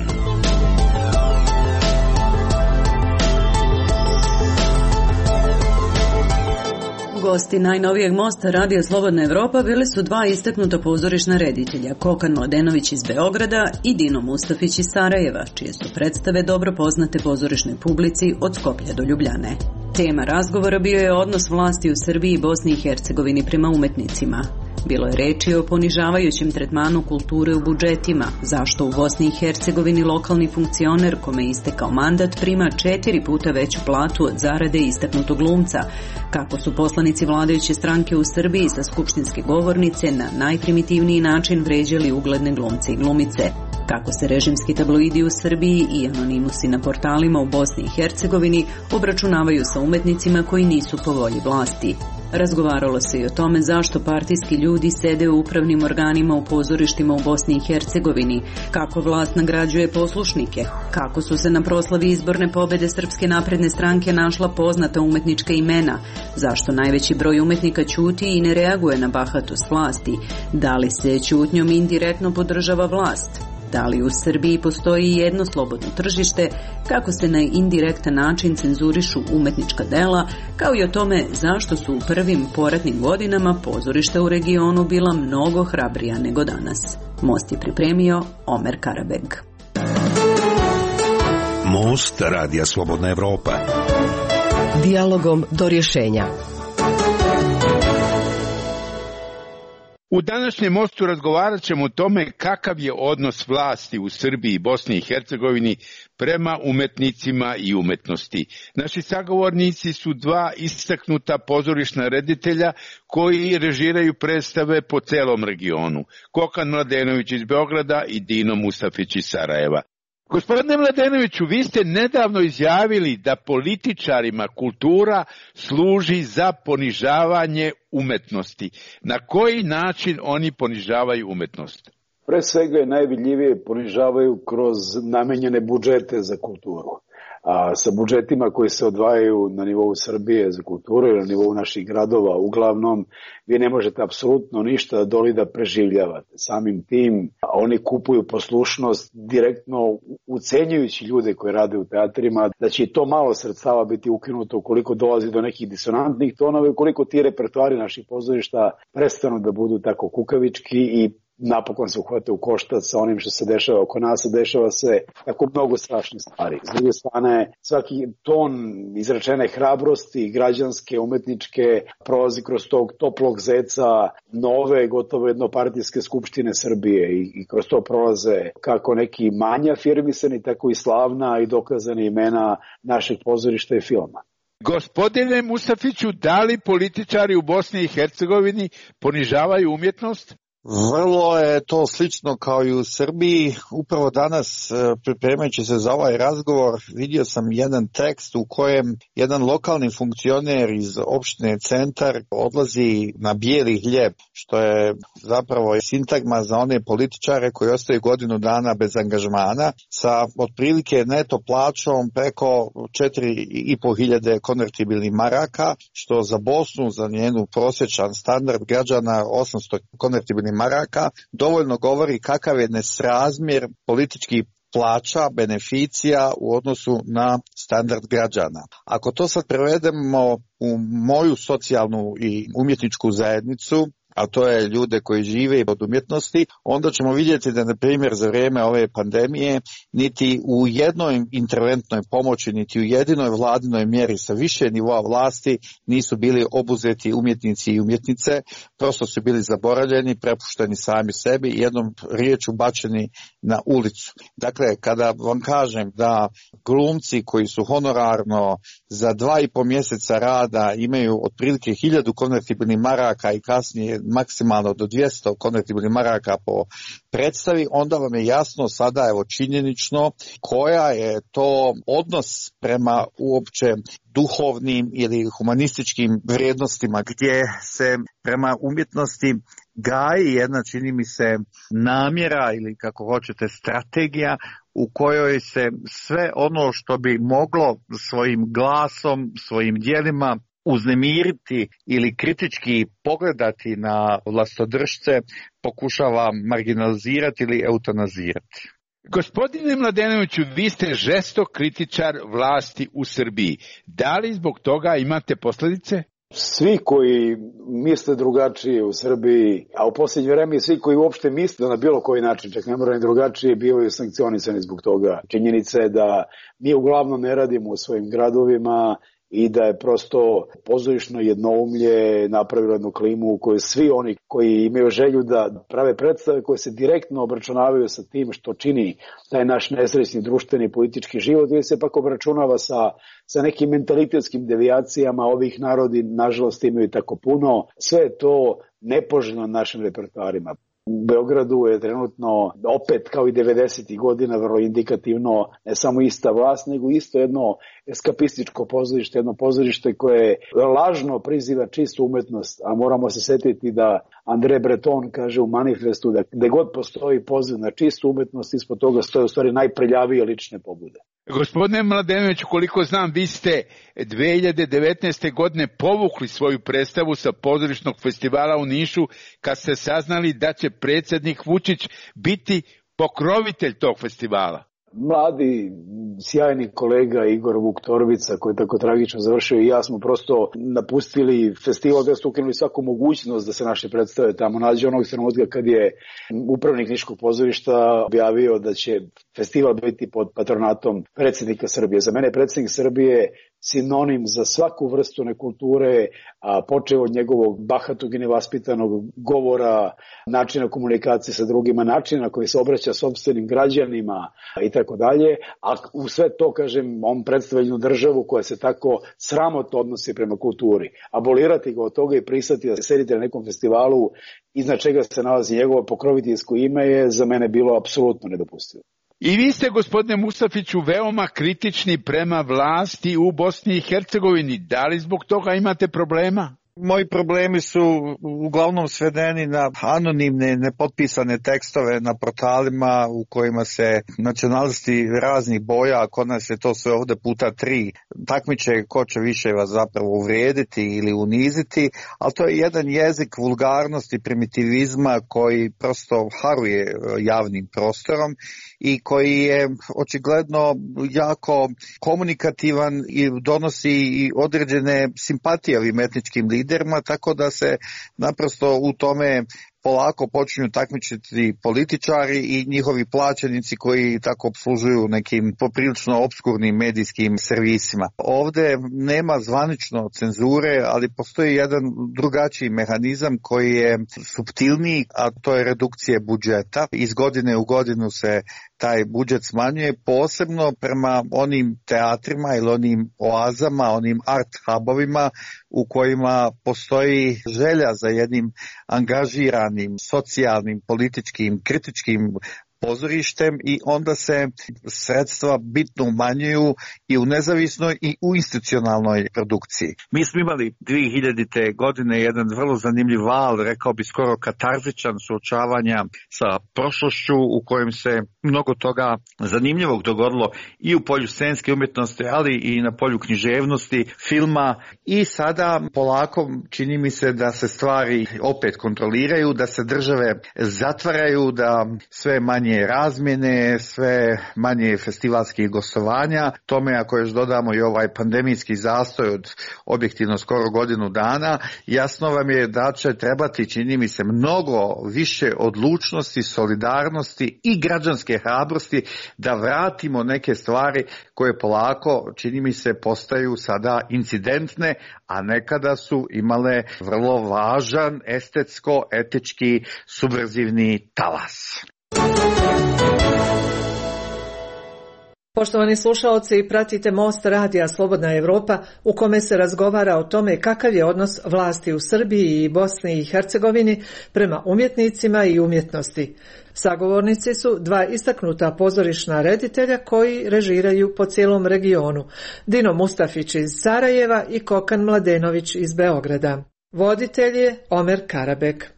Gosti najnovijeg mosta Radija Slobodna Evropa bili su dva istaknuta pozorišna reditelja, Kokan Mladenović iz Beograda i Dino Mustafić iz Sarajeva, čije su predstave dobro poznate pozorišnoj publici od Skoplja do Ljubljane. Tema razgovora bio je odnos vlasti u Srbiji i Bosni i Hercegovini prema umetnicima. Bilo je reči o ponižavajućem tretmanu kulture u budžetima, zašto u Bosni i Hercegovini lokalni funkcioner kome je istekao mandat prima 4 puta veću platu od zarade istaknutog glumca, kako su poslanici vladajuće stranke u Srbiji sa skupštinske govornice na najprimitivniji način vređali ugledne glumce i glumice, kako se režimski tabloidi u Srbiji i anonimusi na portalima u Bosni i Hercegovini obračunavaju sa umetnicima koji nisu po volji vlasti. Razgovaralo se i o tome zašto partijski ljudi sede u upravnim organima u pozorištima u Bosni i Hercegovini, kako vlast nagrađuje poslušnike, kako su se na proslavi izborne pobede Srpske napredne stranke našla poznata umetnička imena, zašto najveći broj umetnika ćuti i ne reaguje na bahatost vlasti, da li se ćutnjom indirektno podržava vlast, da li u Srbiji postoji jedno slobodno tržište, kako se na indirektan način cenzurišu umetnička dela, kao i o tome zašto su u prvim poratnim godinama pozorišta u regionu bila mnogo hrabrija nego danas. Most je pripremio Omer Karabeg. Most Radija Slobodna Evropa. Dijalogom do rješenja. U današnjem mostu razgovarat ćemo o tome kakav je odnos vlasti u Srbiji i Bosni i Hercegovini prema umetnicima i umetnosti. Naši sagovornici su dva istaknuta pozorišna reditelja koji režiraju predstave po celom regionu. Kokan Mladenović iz Beograda i Dino Mustafić iz Sarajeva. Gospodine Mladenoviću, vi ste nedavno izjavili da političarima kultura služi za ponižavanje umetnosti. Na koji način oni ponižavaju umetnost? Pre svega je najvidljivije ponižavaju kroz namenjene budžete za kulturu. A sa budžetima koji se odvajaju na nivou Srbije za kulturu ili na nivou naših gradova, uglavnom vi ne možete apsolutno ništa doli da preživljavate. Samim tim oni kupuju poslušnost direktno ucenjujući ljude koji rade u teatrima, da će i to malo sredstava biti ukinuto ukoliko dolazi do nekih disonantnih tonova i ukoliko ti repertoari naših pozorišta prestanu da budu tako kukavički i napokon se uhvate u koštac sa onim što se dešava oko nas, dešava se tako mnogo strašnih stvari. S druge strane, svaki ton izrečene hrabrosti, građanske, umetničke, prolazi kroz tog toplog zeca nove, gotovo jednopartijske skupštine Srbije i kroz to prolaze kako neki manje afirmisani, tako i slavna i dokazane imena našeg pozorišta i filma. Gospodine Mustafiću, da li političari u Bosni i Hercegovini ponižavaju umjetnost? Vrlo je to slično kao i u Srbiji. Upravo danas, pripremajući se za ovaj razgovor, vidio sam jedan tekst u kojem jedan lokalni funkcioner iz opštine Centar odlazi na bijeli hljeb, što je zapravo sintagma za one političare koji ostaju godinu dana bez angažmana, sa otprilike neto plaćom preko 4.500 konvertibilnih maraka, što za Bosnu, za njenu prosječan standard građana 800 konvertibilnih maraka, dovoljno govori kakav je nesrazmjer političkih plaća, beneficija u odnosu na standard građana. Ako to sad prevedemo u moju socijalnu i umjetničku zajednicu, a to je ljude koji žive od umjetnosti, onda ćemo vidjeti da, na primjer, za vrijeme ove pandemije niti u jednoj interventnoj pomoći, niti u jedinoj vladinoj mjeri sa više nivoa vlasti nisu bili obuzeti umjetnici i umjetnice, prosto su bili zaboravljeni, prepušteni sami sebi i jednom riječu bačeni na ulicu. Dakle, kada vam kažem da glumci koji su honorarno za 2,5 mjeseca rada imaju otprilike 1000 konvertibilnih maraka i kasnije maksimalno do 200 konvertibilnih maraka po predstavi, onda vam je jasno sada evo činjenično koja je to odnos prema uopće duhovnim ili humanističkim vrijednostima, gdje se prema umjetnosti gaji jedna, čini mi se, namjera ili kako hoćete strategija u kojoj se sve ono što bi moglo svojim glasom, svojim djelima uznemiriti ili kritički pogledati na vlastodržce pokušava marginalizirati ili eutanazirati. Gospodine Mladenoviću, vi ste žestok kritičar vlasti u Srbiji. Da li zbog toga imate posljedice? Svi koji misle drugačije u Srbiji, a u posljednje vreme svi koji uopšte misle na bilo koji način, čak ne mora ni drugačije, bivaju sankcionisani zbog toga. Činjenica je da mi uglavnom ne radimo u svojim gradovima i da je prosto pozorišno jednoumlje napravilo jednu klimu u kojoj svi oni koji imaju želju da prave predstave koje se direktno obračunavaju sa tim što čini taj naš nesrećni društveni i politički život, ili se pak obračunava sa nekim mentalitetskim devijacijama. Ovih narodi nažalost imaju tako puno. Sve je to nepoželjno na našim repertoarima. U Beogradu je trenutno, opet kao i 90. godina, vrlo indikativno, ne samo ista vlast, nego isto jedno eskapističko pozorište, jedno pozorište koje lažno priziva čistu umetnost, a moramo se setiti da André Breton kaže u manifestu da gde god postoji poziv na čistu umetnost, ispod toga stoje u stvari najprljavije lične pobude. Gospodine Mladenović, koliko znam, vi ste 2019. godine povukli svoju predstavu sa pozorišnog festivala u Nišu kad ste saznali da će predsjednik Vučić biti pokrovitelj tog festivala. Mladi, sjajni kolega Igor Vuk Torbica, koji je tako tragično završio, i ja smo prosto napustili festival, da su ukinuli svaku mogućnost da se naše predstave tamo nađe. Onog trenutka kad je upravnik Niškog pozorišta objavio da će festival biti pod patronatom predsjednika Srbije. Za mene je predsjednik Srbije sinonim za svaku vrstu nekulture, a počeo od njegovog bahatog i nevaspitanog govora, načina komunikacije sa drugima, načina na koji se obraća sopstvenim građanima i tako dalje. A u sve to, kažem, on predstavlja jednu državu koja se tako sramotno odnosi prema kulturi. Abolirati ga od toga i pristati da se sedite na nekom festivalu iznad čega se nalazi njegovo pokroviteljsko ime je za mene bilo apsolutno nedopustivo. I vi ste, gospodine Mustafiću, veoma kritični prema vlasti u Bosni i Hercegovini. Da li zbog toga imate problema? Moji problemi su uglavnom svedeni na anonimne, nepotpisane tekstove na portalima u kojima se nacionalisti raznih boja, a kod nas je to sve ovde puta 3, takmiče ko će više vas zapravo uvrijediti ili uniziti, ali to je jedan jezik vulgarnosti, primitivizma koji prosto haruje javnim prostorom i koji je očigledno jako komunikativan i donosi i određene simpatije ovim etničkim liderima, tako da se naprosto u tome polako počinju takmičiti političari i njihovi plaćenici koji tako obslužuju nekim poprilično opskurnim medijskim servisima. Ovde nema zvanično cenzure, ali postoji jedan drugačiji mehanizam koji je suptilniji, a to je redukcija budžeta. Iz godine u godinu se taj budžet smanjuje, posebno prema onim teatrima ili onim oazama, onim art hubovima u kojima postoji želja za jednim angažiranim, socijalnim, političkim, kritičkim pozorištem i onda se sredstva bitno umanjuju i u nezavisnoj i u institucionalnoj produkciji. Mi smo imali 2000. godine jedan vrlo zanimljiv val, rekao bi skoro katarzičan, suočavanja sa prošlošću u kojem se mnogo toga zanimljivog dogodilo i u polju scenske umjetnosti, ali i na polju književnosti, filma, i sada polako čini mi se da se stvari opet kontroliraju, da se države zatvaraju, da sve manje razmjene, sve manje festivalskih gostovanja. Tome ako još dodamo i ovaj pandemijski zastoj od objektivno skoro godinu dana, jasno vam je da će trebati, čini mi se, mnogo više odlučnosti, solidarnosti i građanske hrabrosti da vratimo neke stvari koje polako, čini mi se, postaju sada incidentne, a nekada su imale vrlo važan estetsko-etički subverzivni talas. Poštovani slušaoci, pratite Most radija Slobodna Evropa u kome se razgovara o tome kakav je odnos vlasti u Srbiji i Bosni i Hercegovini prema umjetnicima i umjetnosti. Sagovornici su dva istaknuta pozorišna reditelja koji režiraju po cijelom regionu, Dino Mustafić iz Sarajeva i Kokan Mladenović iz Beograda. Voditelj je Omer Karabek.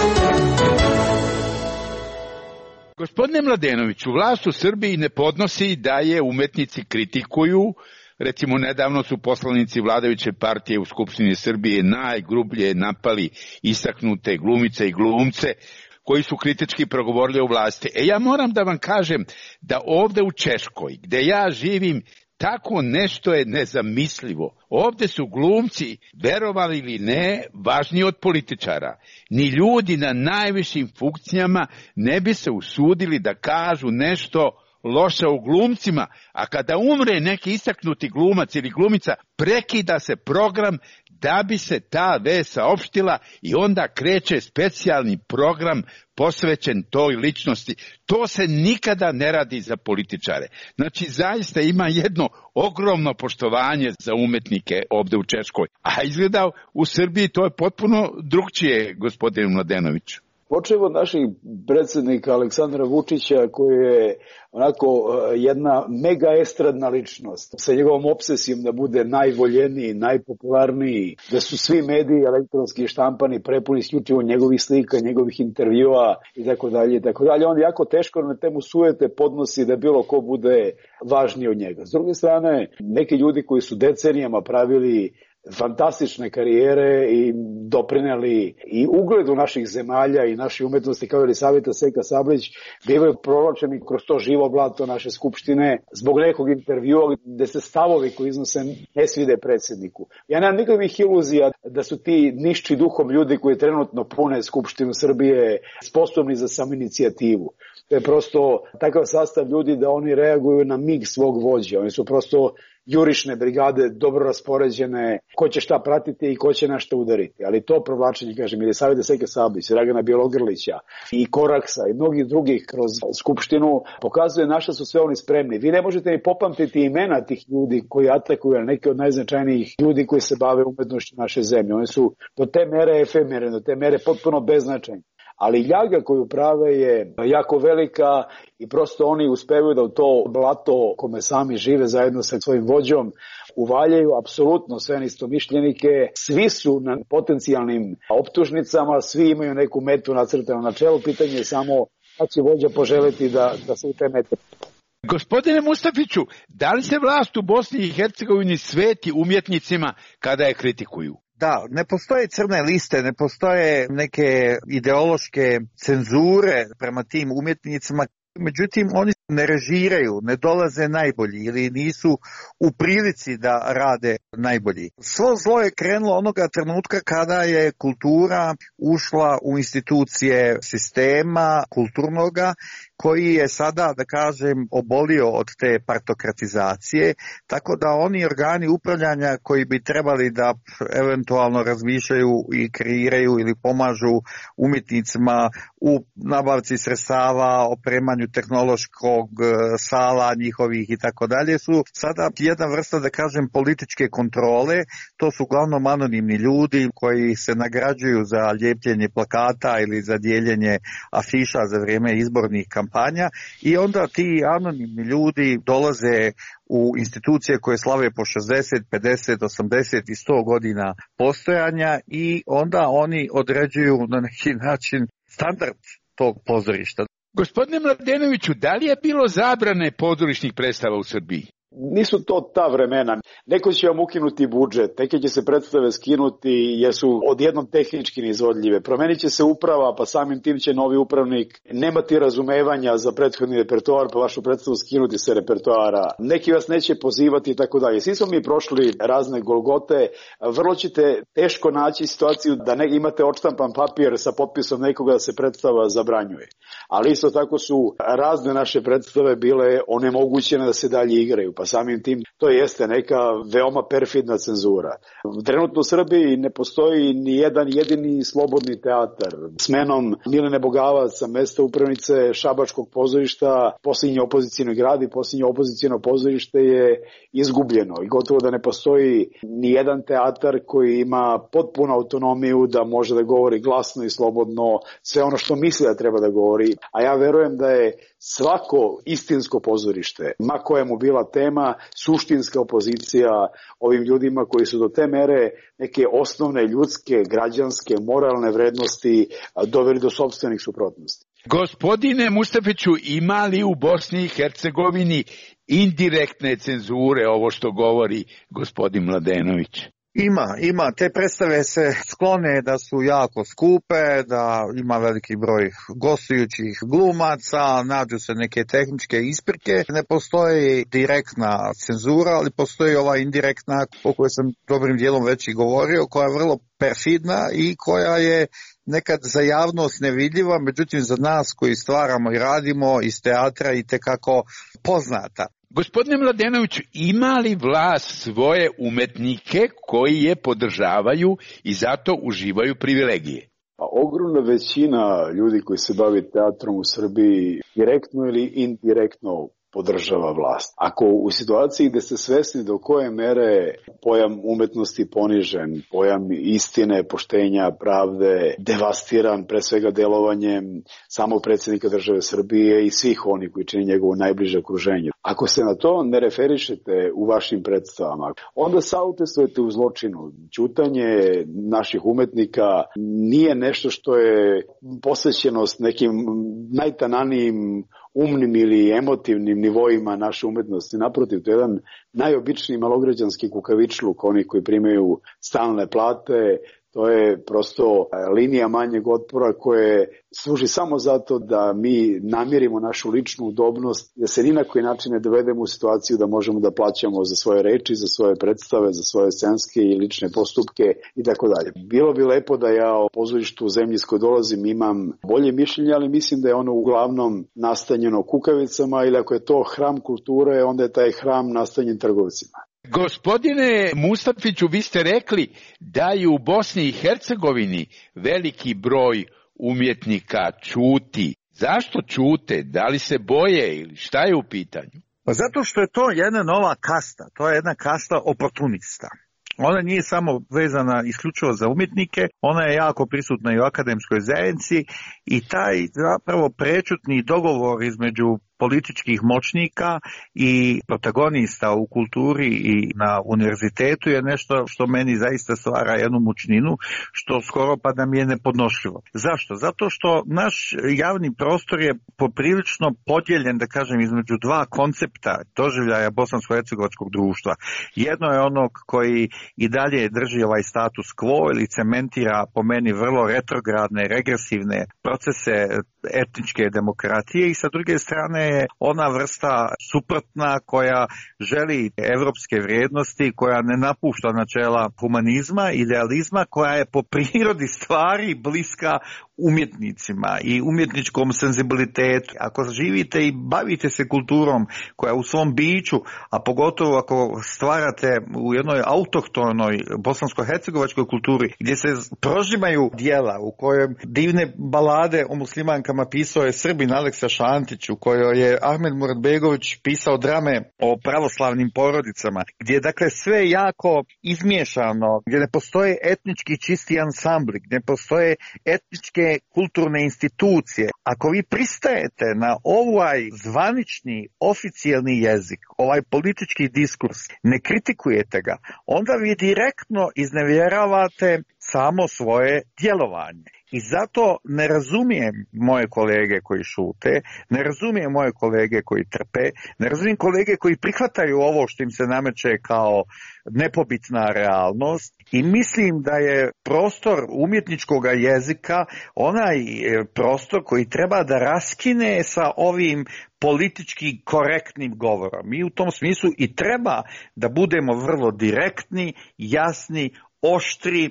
Gospodine Mladenoviću, vlast u Srbiji ne podnosi da je umetnici kritikuju. Recimo, nedavno su poslanici vladajuće partije u Skupštini Srbije najgrublje napali istaknute glumice i glumce koji su kritički progovorili o vlasti. Ja moram da vam kažem da ovde u Češkoj, gde ja živim, tako nešto je nezamislivo. Ovde su glumci, verovali ili ne, važniji od političara. Ni ljudi na najvišim funkcijama ne bi se usudili da kažu nešto loše o glumcima, a kada umre neki istaknuti glumac ili glumica, prekida se program da bi se ta vest saopštila i onda kreće specijalni program posvećen toj ličnosti. To se nikada ne radi za političare. Znači, zaista ima jedno ogromno poštovanje za umetnike ovde u Češkoj. A izgleda u Srbiji to je potpuno drugčije, gospodine Mladenoviću. Počev od naših predsjednika Aleksandra Vučića, koji je onako jedna mega estradna ličnost, sa njegovom obsesijom da bude najvoljeniji, najpopularniji, da su svi mediji elektronski štampani prepuni isključivo njegovih slika, njegovih intervjua i tako dalje. On jako teško na temu sujete podnosi da bilo ko bude važniji od njega. S druge strane, neki ljudi koji su decenijama pravili fantastične karijere i doprineli i ugledu naših zemalja i naše umetnosti kao Elisaveta Seka Sablić bivaju provlačeni kroz to živo blato naše skupštine zbog nekog intervjua gde se stavovi koji iznose ne svide predsjedniku. Ja nemam nikakvih iluzija da su ti nišći duhom ljudi koji trenutno pune Skupštinu Srbije sposobni za samoinicijativu. To je prosto takav sastav ljudi da oni reaguju na mig svog vođa. Oni su prosto jurišne brigade, dobro raspoređene, ko će šta pratiti i ko će na šta udariti. Ali to provlačenje, kažem, Elisaveta Seka Sablić, Dragana Bjelogrlića i Koraksa i mnogih drugih kroz Skupštinu pokazuje na šta su sve oni spremni. Vi ne možete ni popamtiti imena tih ljudi koji atakuju, neki od najznačajnijih ljudi koji se bave umetnošću naše zemlje. Oni su do te mere efemerne, do te mere potpuno beznačajni. Ali ljaga koju prave je jako velika i prosto oni uspevaju da u to blato kome sami žive zajedno sa svojim vođom uvaljaju apsolutno sve neistomišljenike. Svi su na potencijalnim optužnicama, svi imaju neku metu nacrtanu na čelu. Pitanje je samo kad će vođa poželiti da se u te mete. Gospodine Mustafiću, da li se vlast u Bosni i Hercegovini sveti umjetnicima kada je kritikuju? Da, ne postoje crne liste, ne postoje neke ideološke cenzure prema tim umjetnicima, međutim oni ne režiraju, ne dolaze najbolji ili nisu u prilici da rade najbolji. Svo zlo je krenulo onoga trenutka kada je kultura ušla u institucije sistema kulturnoga koji je sada, da kažem, obolio od te partokratizacije, tako da oni organi upravljanja koji bi trebali da eventualno razmišljaju i kreiraju ili pomažu umjetnicima u nabavci sredstava, opremanju tehnološkog sala njihovih i tako dalje, su sada jedna vrsta, da kažem, političke kontrole. To su uglavnom anonimni ljudi koji se nagrađuju za lijepljenje plakata ili za dijeljenje afiša za vrijeme izbornih kampanja i onda ti anonimni ljudi dolaze u institucije koje slave po 60, 50, 80 i 100 godina postojanja i onda oni određuju na neki način standard tog pozorišta. Gospodine Mladenoviću, da li je bilo zabrane pozorišnih predstava u Srbiji? Nisu to ta vremena. Neko će vam ukinuti budžet, neke će se predstave skinuti jer su odjednom tehnički neizvodljive. Promenit će se uprava, pa samim tim će novi upravnik nemati razumevanja za prethodni repertoar, pa vašu predstavu skinuti se repertoara. Neki vas neće pozivati i tako dalje. Svi smo mi prošli razne golgote. Vrlo ćete teško naći situaciju da imate odštampan papir sa potpisom nekoga da se predstava zabranjuje. Ali isto tako su razne naše predstave bile onemogućene da se dalje igraju. Pa pa samim tim to jeste neka veoma perfidna cenzura. Trenutno u Srbiji ne postoji ni jedan jedini slobodni teatar. Smenom Milene Bogavac sa mesta upravnice Šabačkog pozorišta, posljednji opozicijni grad i posljednje opozicijno pozorište je izgubljeno i gotovo da ne postoji ni jedan teatar koji ima potpunu autonomiju da može da govori glasno i slobodno sve ono što misli da treba da govori. A ja verujem da je svako istinsko pozorište, ma koja mu bila tema, suštinska opozicija ovim ljudima koji su do te mere neke osnovne ljudske, građanske, moralne vrednosti doveli do sopstvenih suprotnosti. Gospodine Mustafiću, ima li u Bosni i Hercegovini indirektne cenzure, ovo što govori gospodin Mladenović? Ima. Te predstave se sklone da su jako skupe, da ima veliki broj gostujućih glumaca, nađu se neke tehničke isprike. Ne postoji direktna cenzura, ali postoji ova indirektna, o kojoj sam dobrim dijelom već i govorio, koja je vrlo perfidna i koja je nekad za javnost nevidljiva, međutim za nas koji stvaramo i radimo iz teatra i tekako poznata. Gospodine Mladenoviću, ima li vlast svoje umetnike koji je podržavaju i zato uživaju privilegije? Ogromna većina ljudi koji se bavi teatrom u Srbiji direktno ili indirektno podržava vlast. Ako u situaciji gde ste svesni do koje mere pojam umetnosti ponižen, pojam istine, poštenja, pravde, devastiran pre svega delovanjem samog predsjednika države Srbije i svih onih koji čini njegovo najbliže okruženje. Ako se na to ne referišete u vašim predstavama, onda saučestvujete u zločinu. Ćutanje naših umetnika nije nešto što je posvećenost nekim najtananijim umnim ili emotivnim nivoima naše umetnosti. Naprotiv, to je jedan najobičniji malograđanski kukavičluk, oni koji primaju stalne plate. To je prosto linija manjeg otpora koje služi samo zato da mi namirimo našu ličnu udobnost, da se ni na koji način ne dovedemo u situaciju da možemo da plaćamo za svoje reči, za svoje predstave, za svoje scenske i lične postupke i tako dalje. Bilo bi lepo da ja o pozorištu u zemlji s kojoj dolazim imam bolje mišljenje, ali mislim da je ono uglavnom nastanjeno kukavicama ili ako je to hram kulture, onda je taj hram nastanjen trgovcima. Gospodine Mustafiću, vi ste rekli da je u Bosni i Hercegovini veliki broj umjetnika ćuti. Zašto ćute? Da li se boje ili šta je u pitanju? Pa zato što je to jedna nova kasta, to je jedna kasta oportunista. Ona nije samo vezana isključivo za umjetnike, ona je jako prisutna i u akademskoj zajednici i taj zapravo prečutni dogovor između političkih moćnika i protagonista u kulturi i na univerzitetu je nešto što meni zaista stvara jednu mučninu, što skoro pa da mi je nepodnošljivo. Zašto? Zato što naš javni prostor je poprilično podijeljen, da kažem, između dva koncepta doživljaja bosansko-hercegovačkog društva. Jedno je onog koji i dalje drži ovaj status quo ili cementira po meni vrlo retrogradne, regresivne procese etničke demokratije i sa druge strane je ona vrsta suprotna koja želi evropske vrijednosti, koja ne napušta načela humanizma, idealizma, koja je po prirodi stvari bliska umjetnicima i umjetničkom senzibilitetu. Ako živite i bavite se kulturom koja u svom biću, a pogotovo ako stvarate u jednoj autohtonoj bosansko-hercegovačkoj kulturi gdje se prožimaju dijela u kojem divne balade o muslimankama pisao je Srbin Aleksa Šantić, u kojoj je Ahmed Muratbegović pisao drame o pravoslavnim porodicama, gdje je dakle sve jako izmiješano, gdje ne postoje etnički čisti ansambli, gdje ne postoje etničke kulturne institucije. Ako vi pristajete na ovaj zvanični, oficijalni jezik, ovaj politički diskurs, ne kritikujete ga, onda vi direktno iznevjeravate samo svoje djelovanje. I zato ne razumijem moje kolege koji šute, ne razumijem moje kolege koji trpe, ne razumijem kolege koji prihvataju ovo što im se nameće kao nepobitna realnost i mislim da je prostor umjetničkog jezika onaj prostor koji treba da raskine sa ovim politički korektnim govorom. Mi u tom smislu i treba da budemo vrlo direktni, jasni, oštri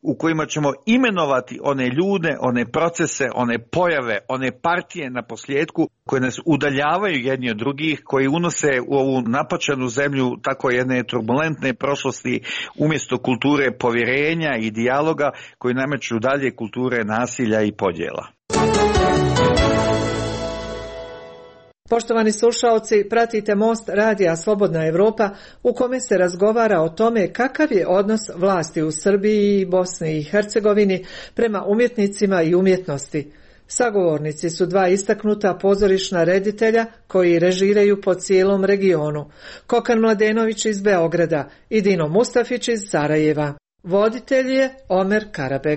u kojima ćemo imenovati one ljude, one procese, one pojave, one partije na posljedku koje nas udaljavaju jedni od drugih, koji unose u ovu napačenu zemlju tako jedne turbulentne prošlosti umjesto kulture povjerenja i dijaloga koji nameću dalje kulture nasilja i podjela. Poštovani slušaoci, pratite Most radija Slobodna Evropa u kome se razgovara o tome kakav je odnos vlasti u Srbiji i Bosni i Hercegovini prema umjetnicima i umjetnosti. Sagovornici su dva istaknuta pozorišna reditelja koji režiraju po cijelom regionu. Kokan Mladenović iz Beograda i Dino Mustafić iz Sarajeva. Voditelj je Omer Karabeg.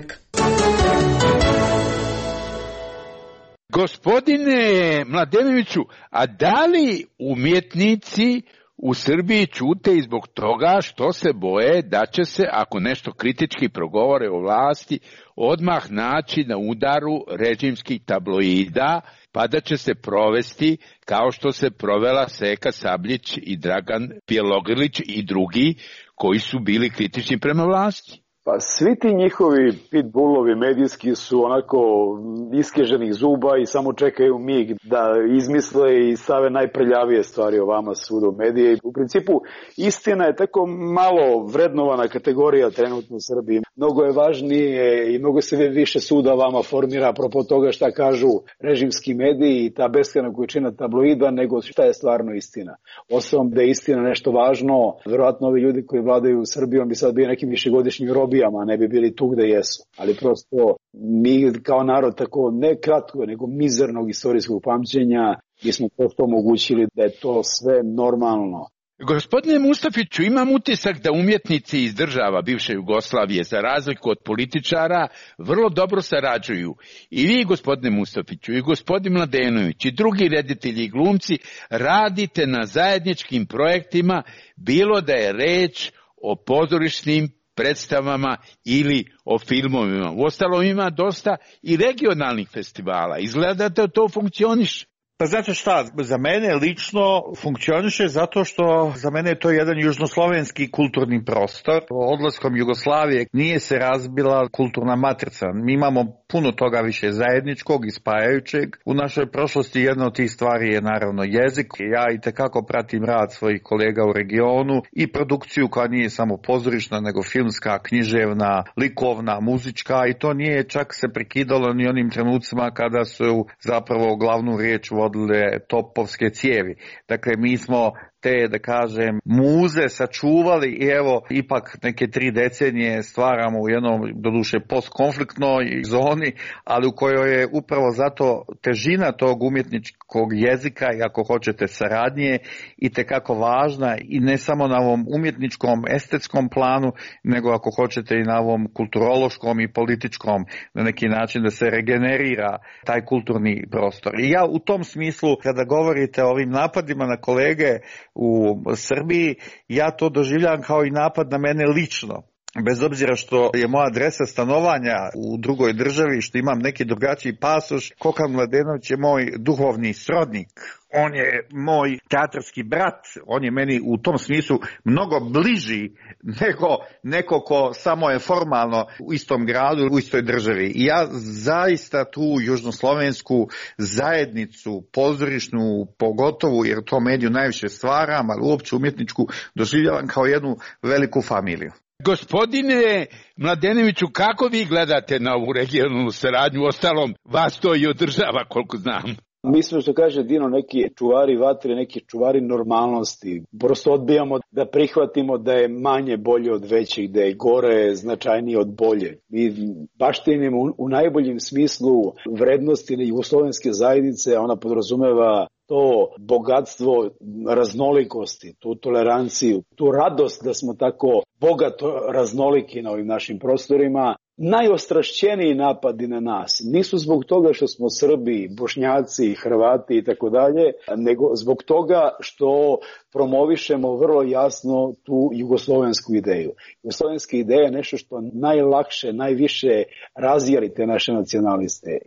Gospodine Mladenoviću, a da li umjetnici u Srbiji ćute i zbog toga što se boje da će se, ako nešto kritički progovore o vlasti, odmah naći na udaru režimskih tabloida, pa da će se provesti kao što se provela Seka Sabljić i Dragan Bjelogrlić i drugi koji su bili kritični prema vlasti? Pa svi ti njihovi pitbullovi medijski su onako iskeženih zuba i samo čekaju mig da izmisle i stave najprljavije stvari o vama svuda u medije. U principu istina je tako malo vrednovana kategorija trenutno u Srbiji. Mnogo je važnije i mnogo se više suda vama formira apropo toga šta kažu režimski mediji i ta beskrajna količina tabloida nego šta je stvarno istina. Osim da je istina nešto važno, verovatno ovi ljudi koji vladaju Srbijom bi sad bili nekim višegodišnjim robijama, ne bi bili tu gde jesu. Ali prosto mi kao narod tako ne kratko, nego mizernog istorijskog pamćenja gdje smo prosto omogućili da je to sve normalno. Gospodine Mustafiću, imam utisak da umjetnici iz država bivše Jugoslavije, za razliku od političara, vrlo dobro sarađuju. I vi, gospodine Mustafiću, i gospodin Mladenović, i drugi reditelji i glumci radite na zajedničkim projektima, bilo da je reč o pozorišnim predstavama ili o filmovima. Uostalom ima dosta i regionalnih festivala. Izgleda da to funkcioniše. Pa znate šta, za mene lično funkcioniše zato što za mene je to jedan južnoslovenski kulturni prostor. Odlaskom Jugoslavije nije se razbila kulturna matrica. Mi imamo puno toga više zajedničkog i spajajućeg. U našoj prošlosti jedna od tih stvari je naravno jezik. Ja itekako pratim rad svojih kolega u regionu i produkciju koja nije samo pozorišna nego filmska, književna, likovna, muzička i to nije čak se prekidalo ni onim trenucima kada su zapravo glavnu riječ vodile topovske cijevi. Dakle, mi smo te, da kažem, muze sačuvali i evo, ipak neke 3 decenije stvaramo u jednom, doduše, postkonfliktnoj zoni, ali u kojoj je upravo zato težina tog umjetničkog jezika i ako hoćete saradnje itekako važna i ne samo na ovom umjetničkom, estetskom planu, nego ako hoćete i na ovom kulturološkom i političkom, na neki način da se regenerira taj kulturni prostor. I ja u tom smislu, kada govorite o ovim napadima na kolege u Srbiji, ja to doživljavam kao i napad na mene lično. Bez obzira što je moja adresa stanovanja u drugoj državi, što imam neki drugačiji pasoš, Kokan Mladenović je moj duhovni srodnik. On je moj teatarski brat, on je meni u tom smislu mnogo bliži nego neko ko samo je formalno u istom gradu, u istoj državi. I ja zaista tu južnoslovensku zajednicu, pozorišnu, pogotovo jer to mediju najviše stvaram, ali uopće umjetničku doživljavam kao jednu veliku familiju. Gospodine Mladenoviću, kako vi gledate na ovu regionalnu saradnju? Ostalom, vas to i održava, koliko znam. Mi smo, što kaže Dino, neki čuvari vatre, neki čuvari normalnosti. Prosto odbijamo da prihvatimo da je manje bolje od većih, da je gore značajnije od bolje. Mi baštinimo u najboljem smislu vrednosti jugoslovenske zajednice, ona podrazumeva to bogatstvo raznolikosti, tu toleranciju, tu radost da smo tako bogato raznoliki na ovim našim prostorima. Najostrašćeniji napadi na nas nisu zbog toga što smo Srbi, Bošnjaci, Hrvati i tako dalje, nego zbog toga što promovišemo vrlo jasno tu jugoslovensku ideju. Jugoslovenska ideja je nešto što najlakše, najviše razjeri te naše nacionaliste, jer ih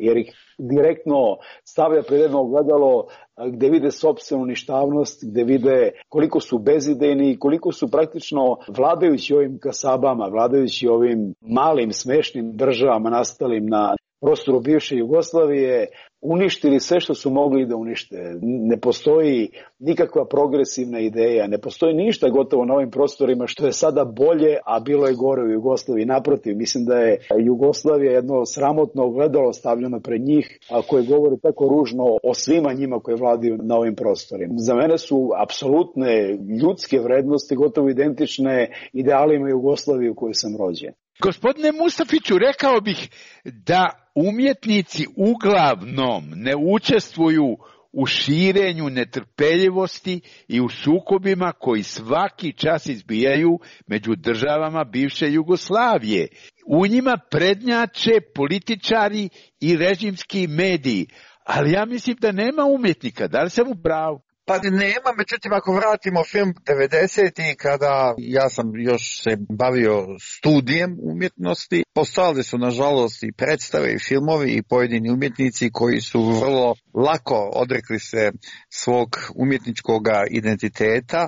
direktno stavlja pred jedno ogledalo gde vide sopstvenu ništavnost, gde vide koliko su bezidejni i koliko su praktično vladajući ovim kasabama, vladajući ovim malim smešnim državama nastalim na prostoru bivše Jugoslavije, uništili sve što su mogli da unište. Ne postoji nikakva progresivna ideja, ne postoji ništa gotovo na ovim prostorima što je sada bolje, a bilo je gore u Jugoslaviji. Naprotiv, mislim da je Jugoslavija jedno sramotno ogledalo stavljeno pred njih, a koje govori tako ružno o svima njima koje vladaju na ovim prostorima. Za mene su apsolutne ljudske vrednosti gotovo identične idealima Jugoslavije u kojoj sam rođen. Gospodine Mustafiću, rekao bih da umjetnici uglavnom ne učestvuju u širenju netrpeljivosti i u sukobima koji svaki čas izbijaju među državama bivše Jugoslavije. U njima prednjače političari i režimski mediji, ali ja mislim da nema umjetnika. Da li sam u pravu? Pa nema, međutim ako vratimo film 90. kada ja sam još se bavio studijem umjetnosti, postojali su nažalost i predstave i filmovi i pojedini umjetnici koji su vrlo lako odrekli se svog umjetničkog identiteta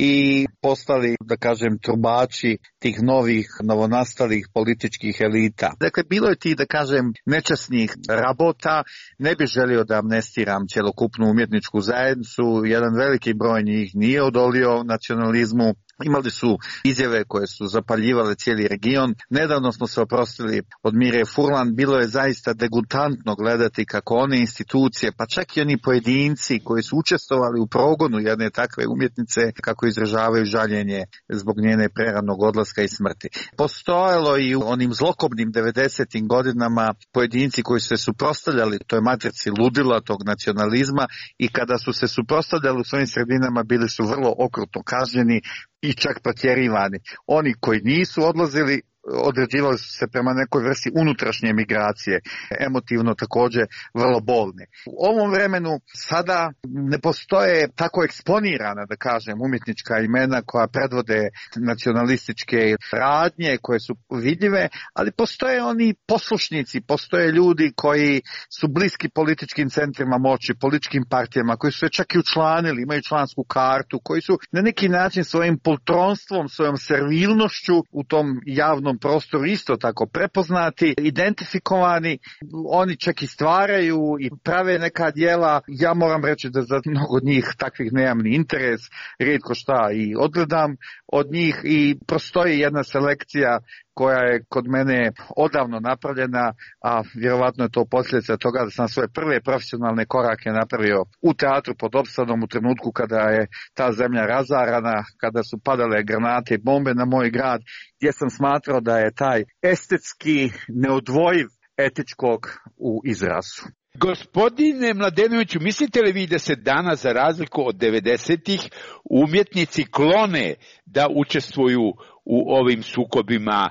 i postali, da kažem, trubači tih novih, novonastalih političkih elita. Dakle, bilo je ti, da kažem, nečasnih rabota. Ne bih želio da amnestiram cjelokupnu umjetničku zajednicu. Jedan veliki broj njih nije odolio nacionalizmu. Imali su izjave koje su zapaljivale cijeli region. Nedavno smo se oprostili od Mire Furlan. Bilo je zaista degutantno gledati kako one institucije, pa čak i oni pojedinci koji su učestvovali u progonu jedne takve umjetnice, kako izražavaju žaljenje zbog njene preranog odlaska i smrti. Postojalo i u onim zlokobnim 90. godinama pojedinci koji su se suprotstavljali toj matrici ludila, tog nacionalizma, i kada su se suprotstavljali u svojim sredinama bili su vrlo okrutno kažnjeni i čak protjerivani. Oni koji nisu odlazili određivali su se prema nekoj vrsti unutrašnje migracije, emotivno također vrlo bolne. U ovom vremenu sada ne postoje tako eksponirana, da kažem, umjetnička imena koja predvode nacionalističke radnje koje su vidljive, ali postoje oni poslušnici, postoje ljudi koji su bliski političkim centrima moći, političkim partijama, koji su se čak i učlanili, imaju člansku kartu, koji su na neki način svojim poltronstvom, svojom servilnošću u tom javnom prostoru isto tako prepoznati, identifikovani, oni čak i stvaraju i prave neka djela. Ja moram reći da za mnogo od njih takvih nemam ni interes, rijetko šta i odgledam od njih i postoji jedna selekcija koja je kod mene odavno napravljena, a vjerovatno je to posljedica toga da sam svoje prve profesionalne korake napravio u teatru pod Opsadom u trenutku kada je ta zemlja razarana, kada su padale granate i bombe na moj grad, gdje sam smatrao da je taj estetski neodvojiv etičkog u izrazu. Gospodine Mladenoviću, mislite li vi da se danas, za razliku od 90-ih, umjetnici klone da učestvuju u ovim sukobima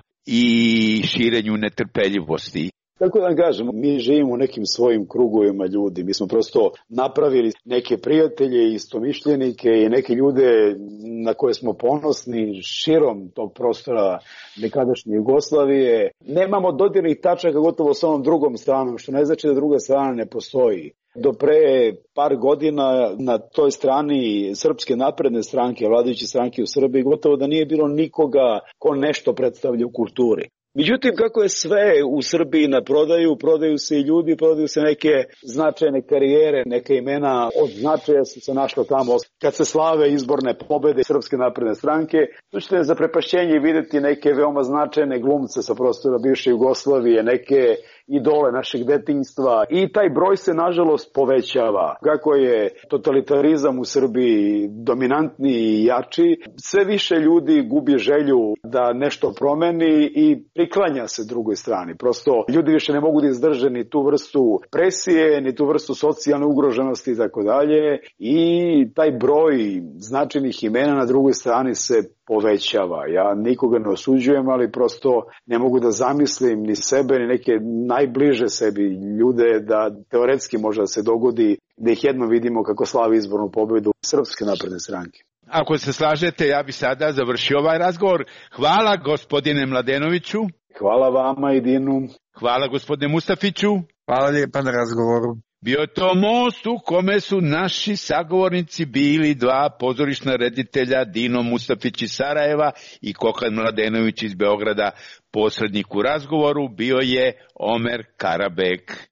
i širenju netrpeljivosti? Kako da vam kažem, mi živimo u nekim svojim krugovima ljudi. Mi smo prosto napravili neke prijatelje, istomišljenike i neke ljude na koje smo ponosni širom tog prostora nekadašnje Jugoslavije. Nemamo dodirnih tačaka gotovo s onom drugom stranom, što ne znači da druga strana ne postoji. Do pre par godina na toj strani Srpske napredne stranke, vladajuće stranke u Srbiji, gotovo da nije bilo nikoga ko nešto predstavlja u kulturi. Međutim, kako je sve u Srbiji na prodaju, prodaju se i ljudi, prodaju se neke značajne karijere, neke imena od značaja su se našlo tamo. Kad se slave izborne pobede Srpske napredne stranke, tu ćete za prepašćenje vidjeti neke veoma značajne glumce sa prostora bivše Jugoslavije, neke idole našeg detinjstva i taj broj se nažalost povećava. Kako je totalitarizam u Srbiji dominantniji i jači, sve više ljudi gubi želju da nešto promeni i priklanja se drugoj strani. Prosto ljudi više ne mogu da izdrže ni tu vrstu presije, ni tu vrstu socijalne ugroženosti i tako dalje, i taj broj značajnih imena na drugoj strani se povećava. Ja nikoga ne osuđujem, ali prosto ne mogu da zamislim ni sebe, ni neke najbliže sebi ljude da teoretski možda se dogodi da ih jednom vidimo kako slavi izbornu pobedu Srpske napredne stranke. Ako se slažete, ja bi sada završio ovaj razgovor. Hvala gospodine Mladenoviću. Hvala vama i Dinu. Hvala gospodine Mustafiću. Hvala lijepa na razgovoru. Bio to most u kome su naši sagovornici bili dva pozorišna reditelja, Dino Mustafić iz Sarajeva i Kokan Mladenović iz Beograda. Posrednik u razgovoru bio je Omer Karabek.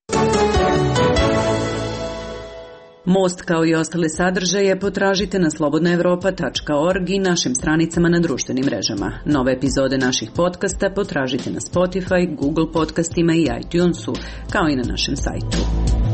Most kao i ostale sadržaje potražite na slobodnaevropa.org i našim stranicama na društvenim mrežama. Nove epizode naših podcasta potražite na Spotify, Google podcastima i iTunesu, kao i na našem sajtu.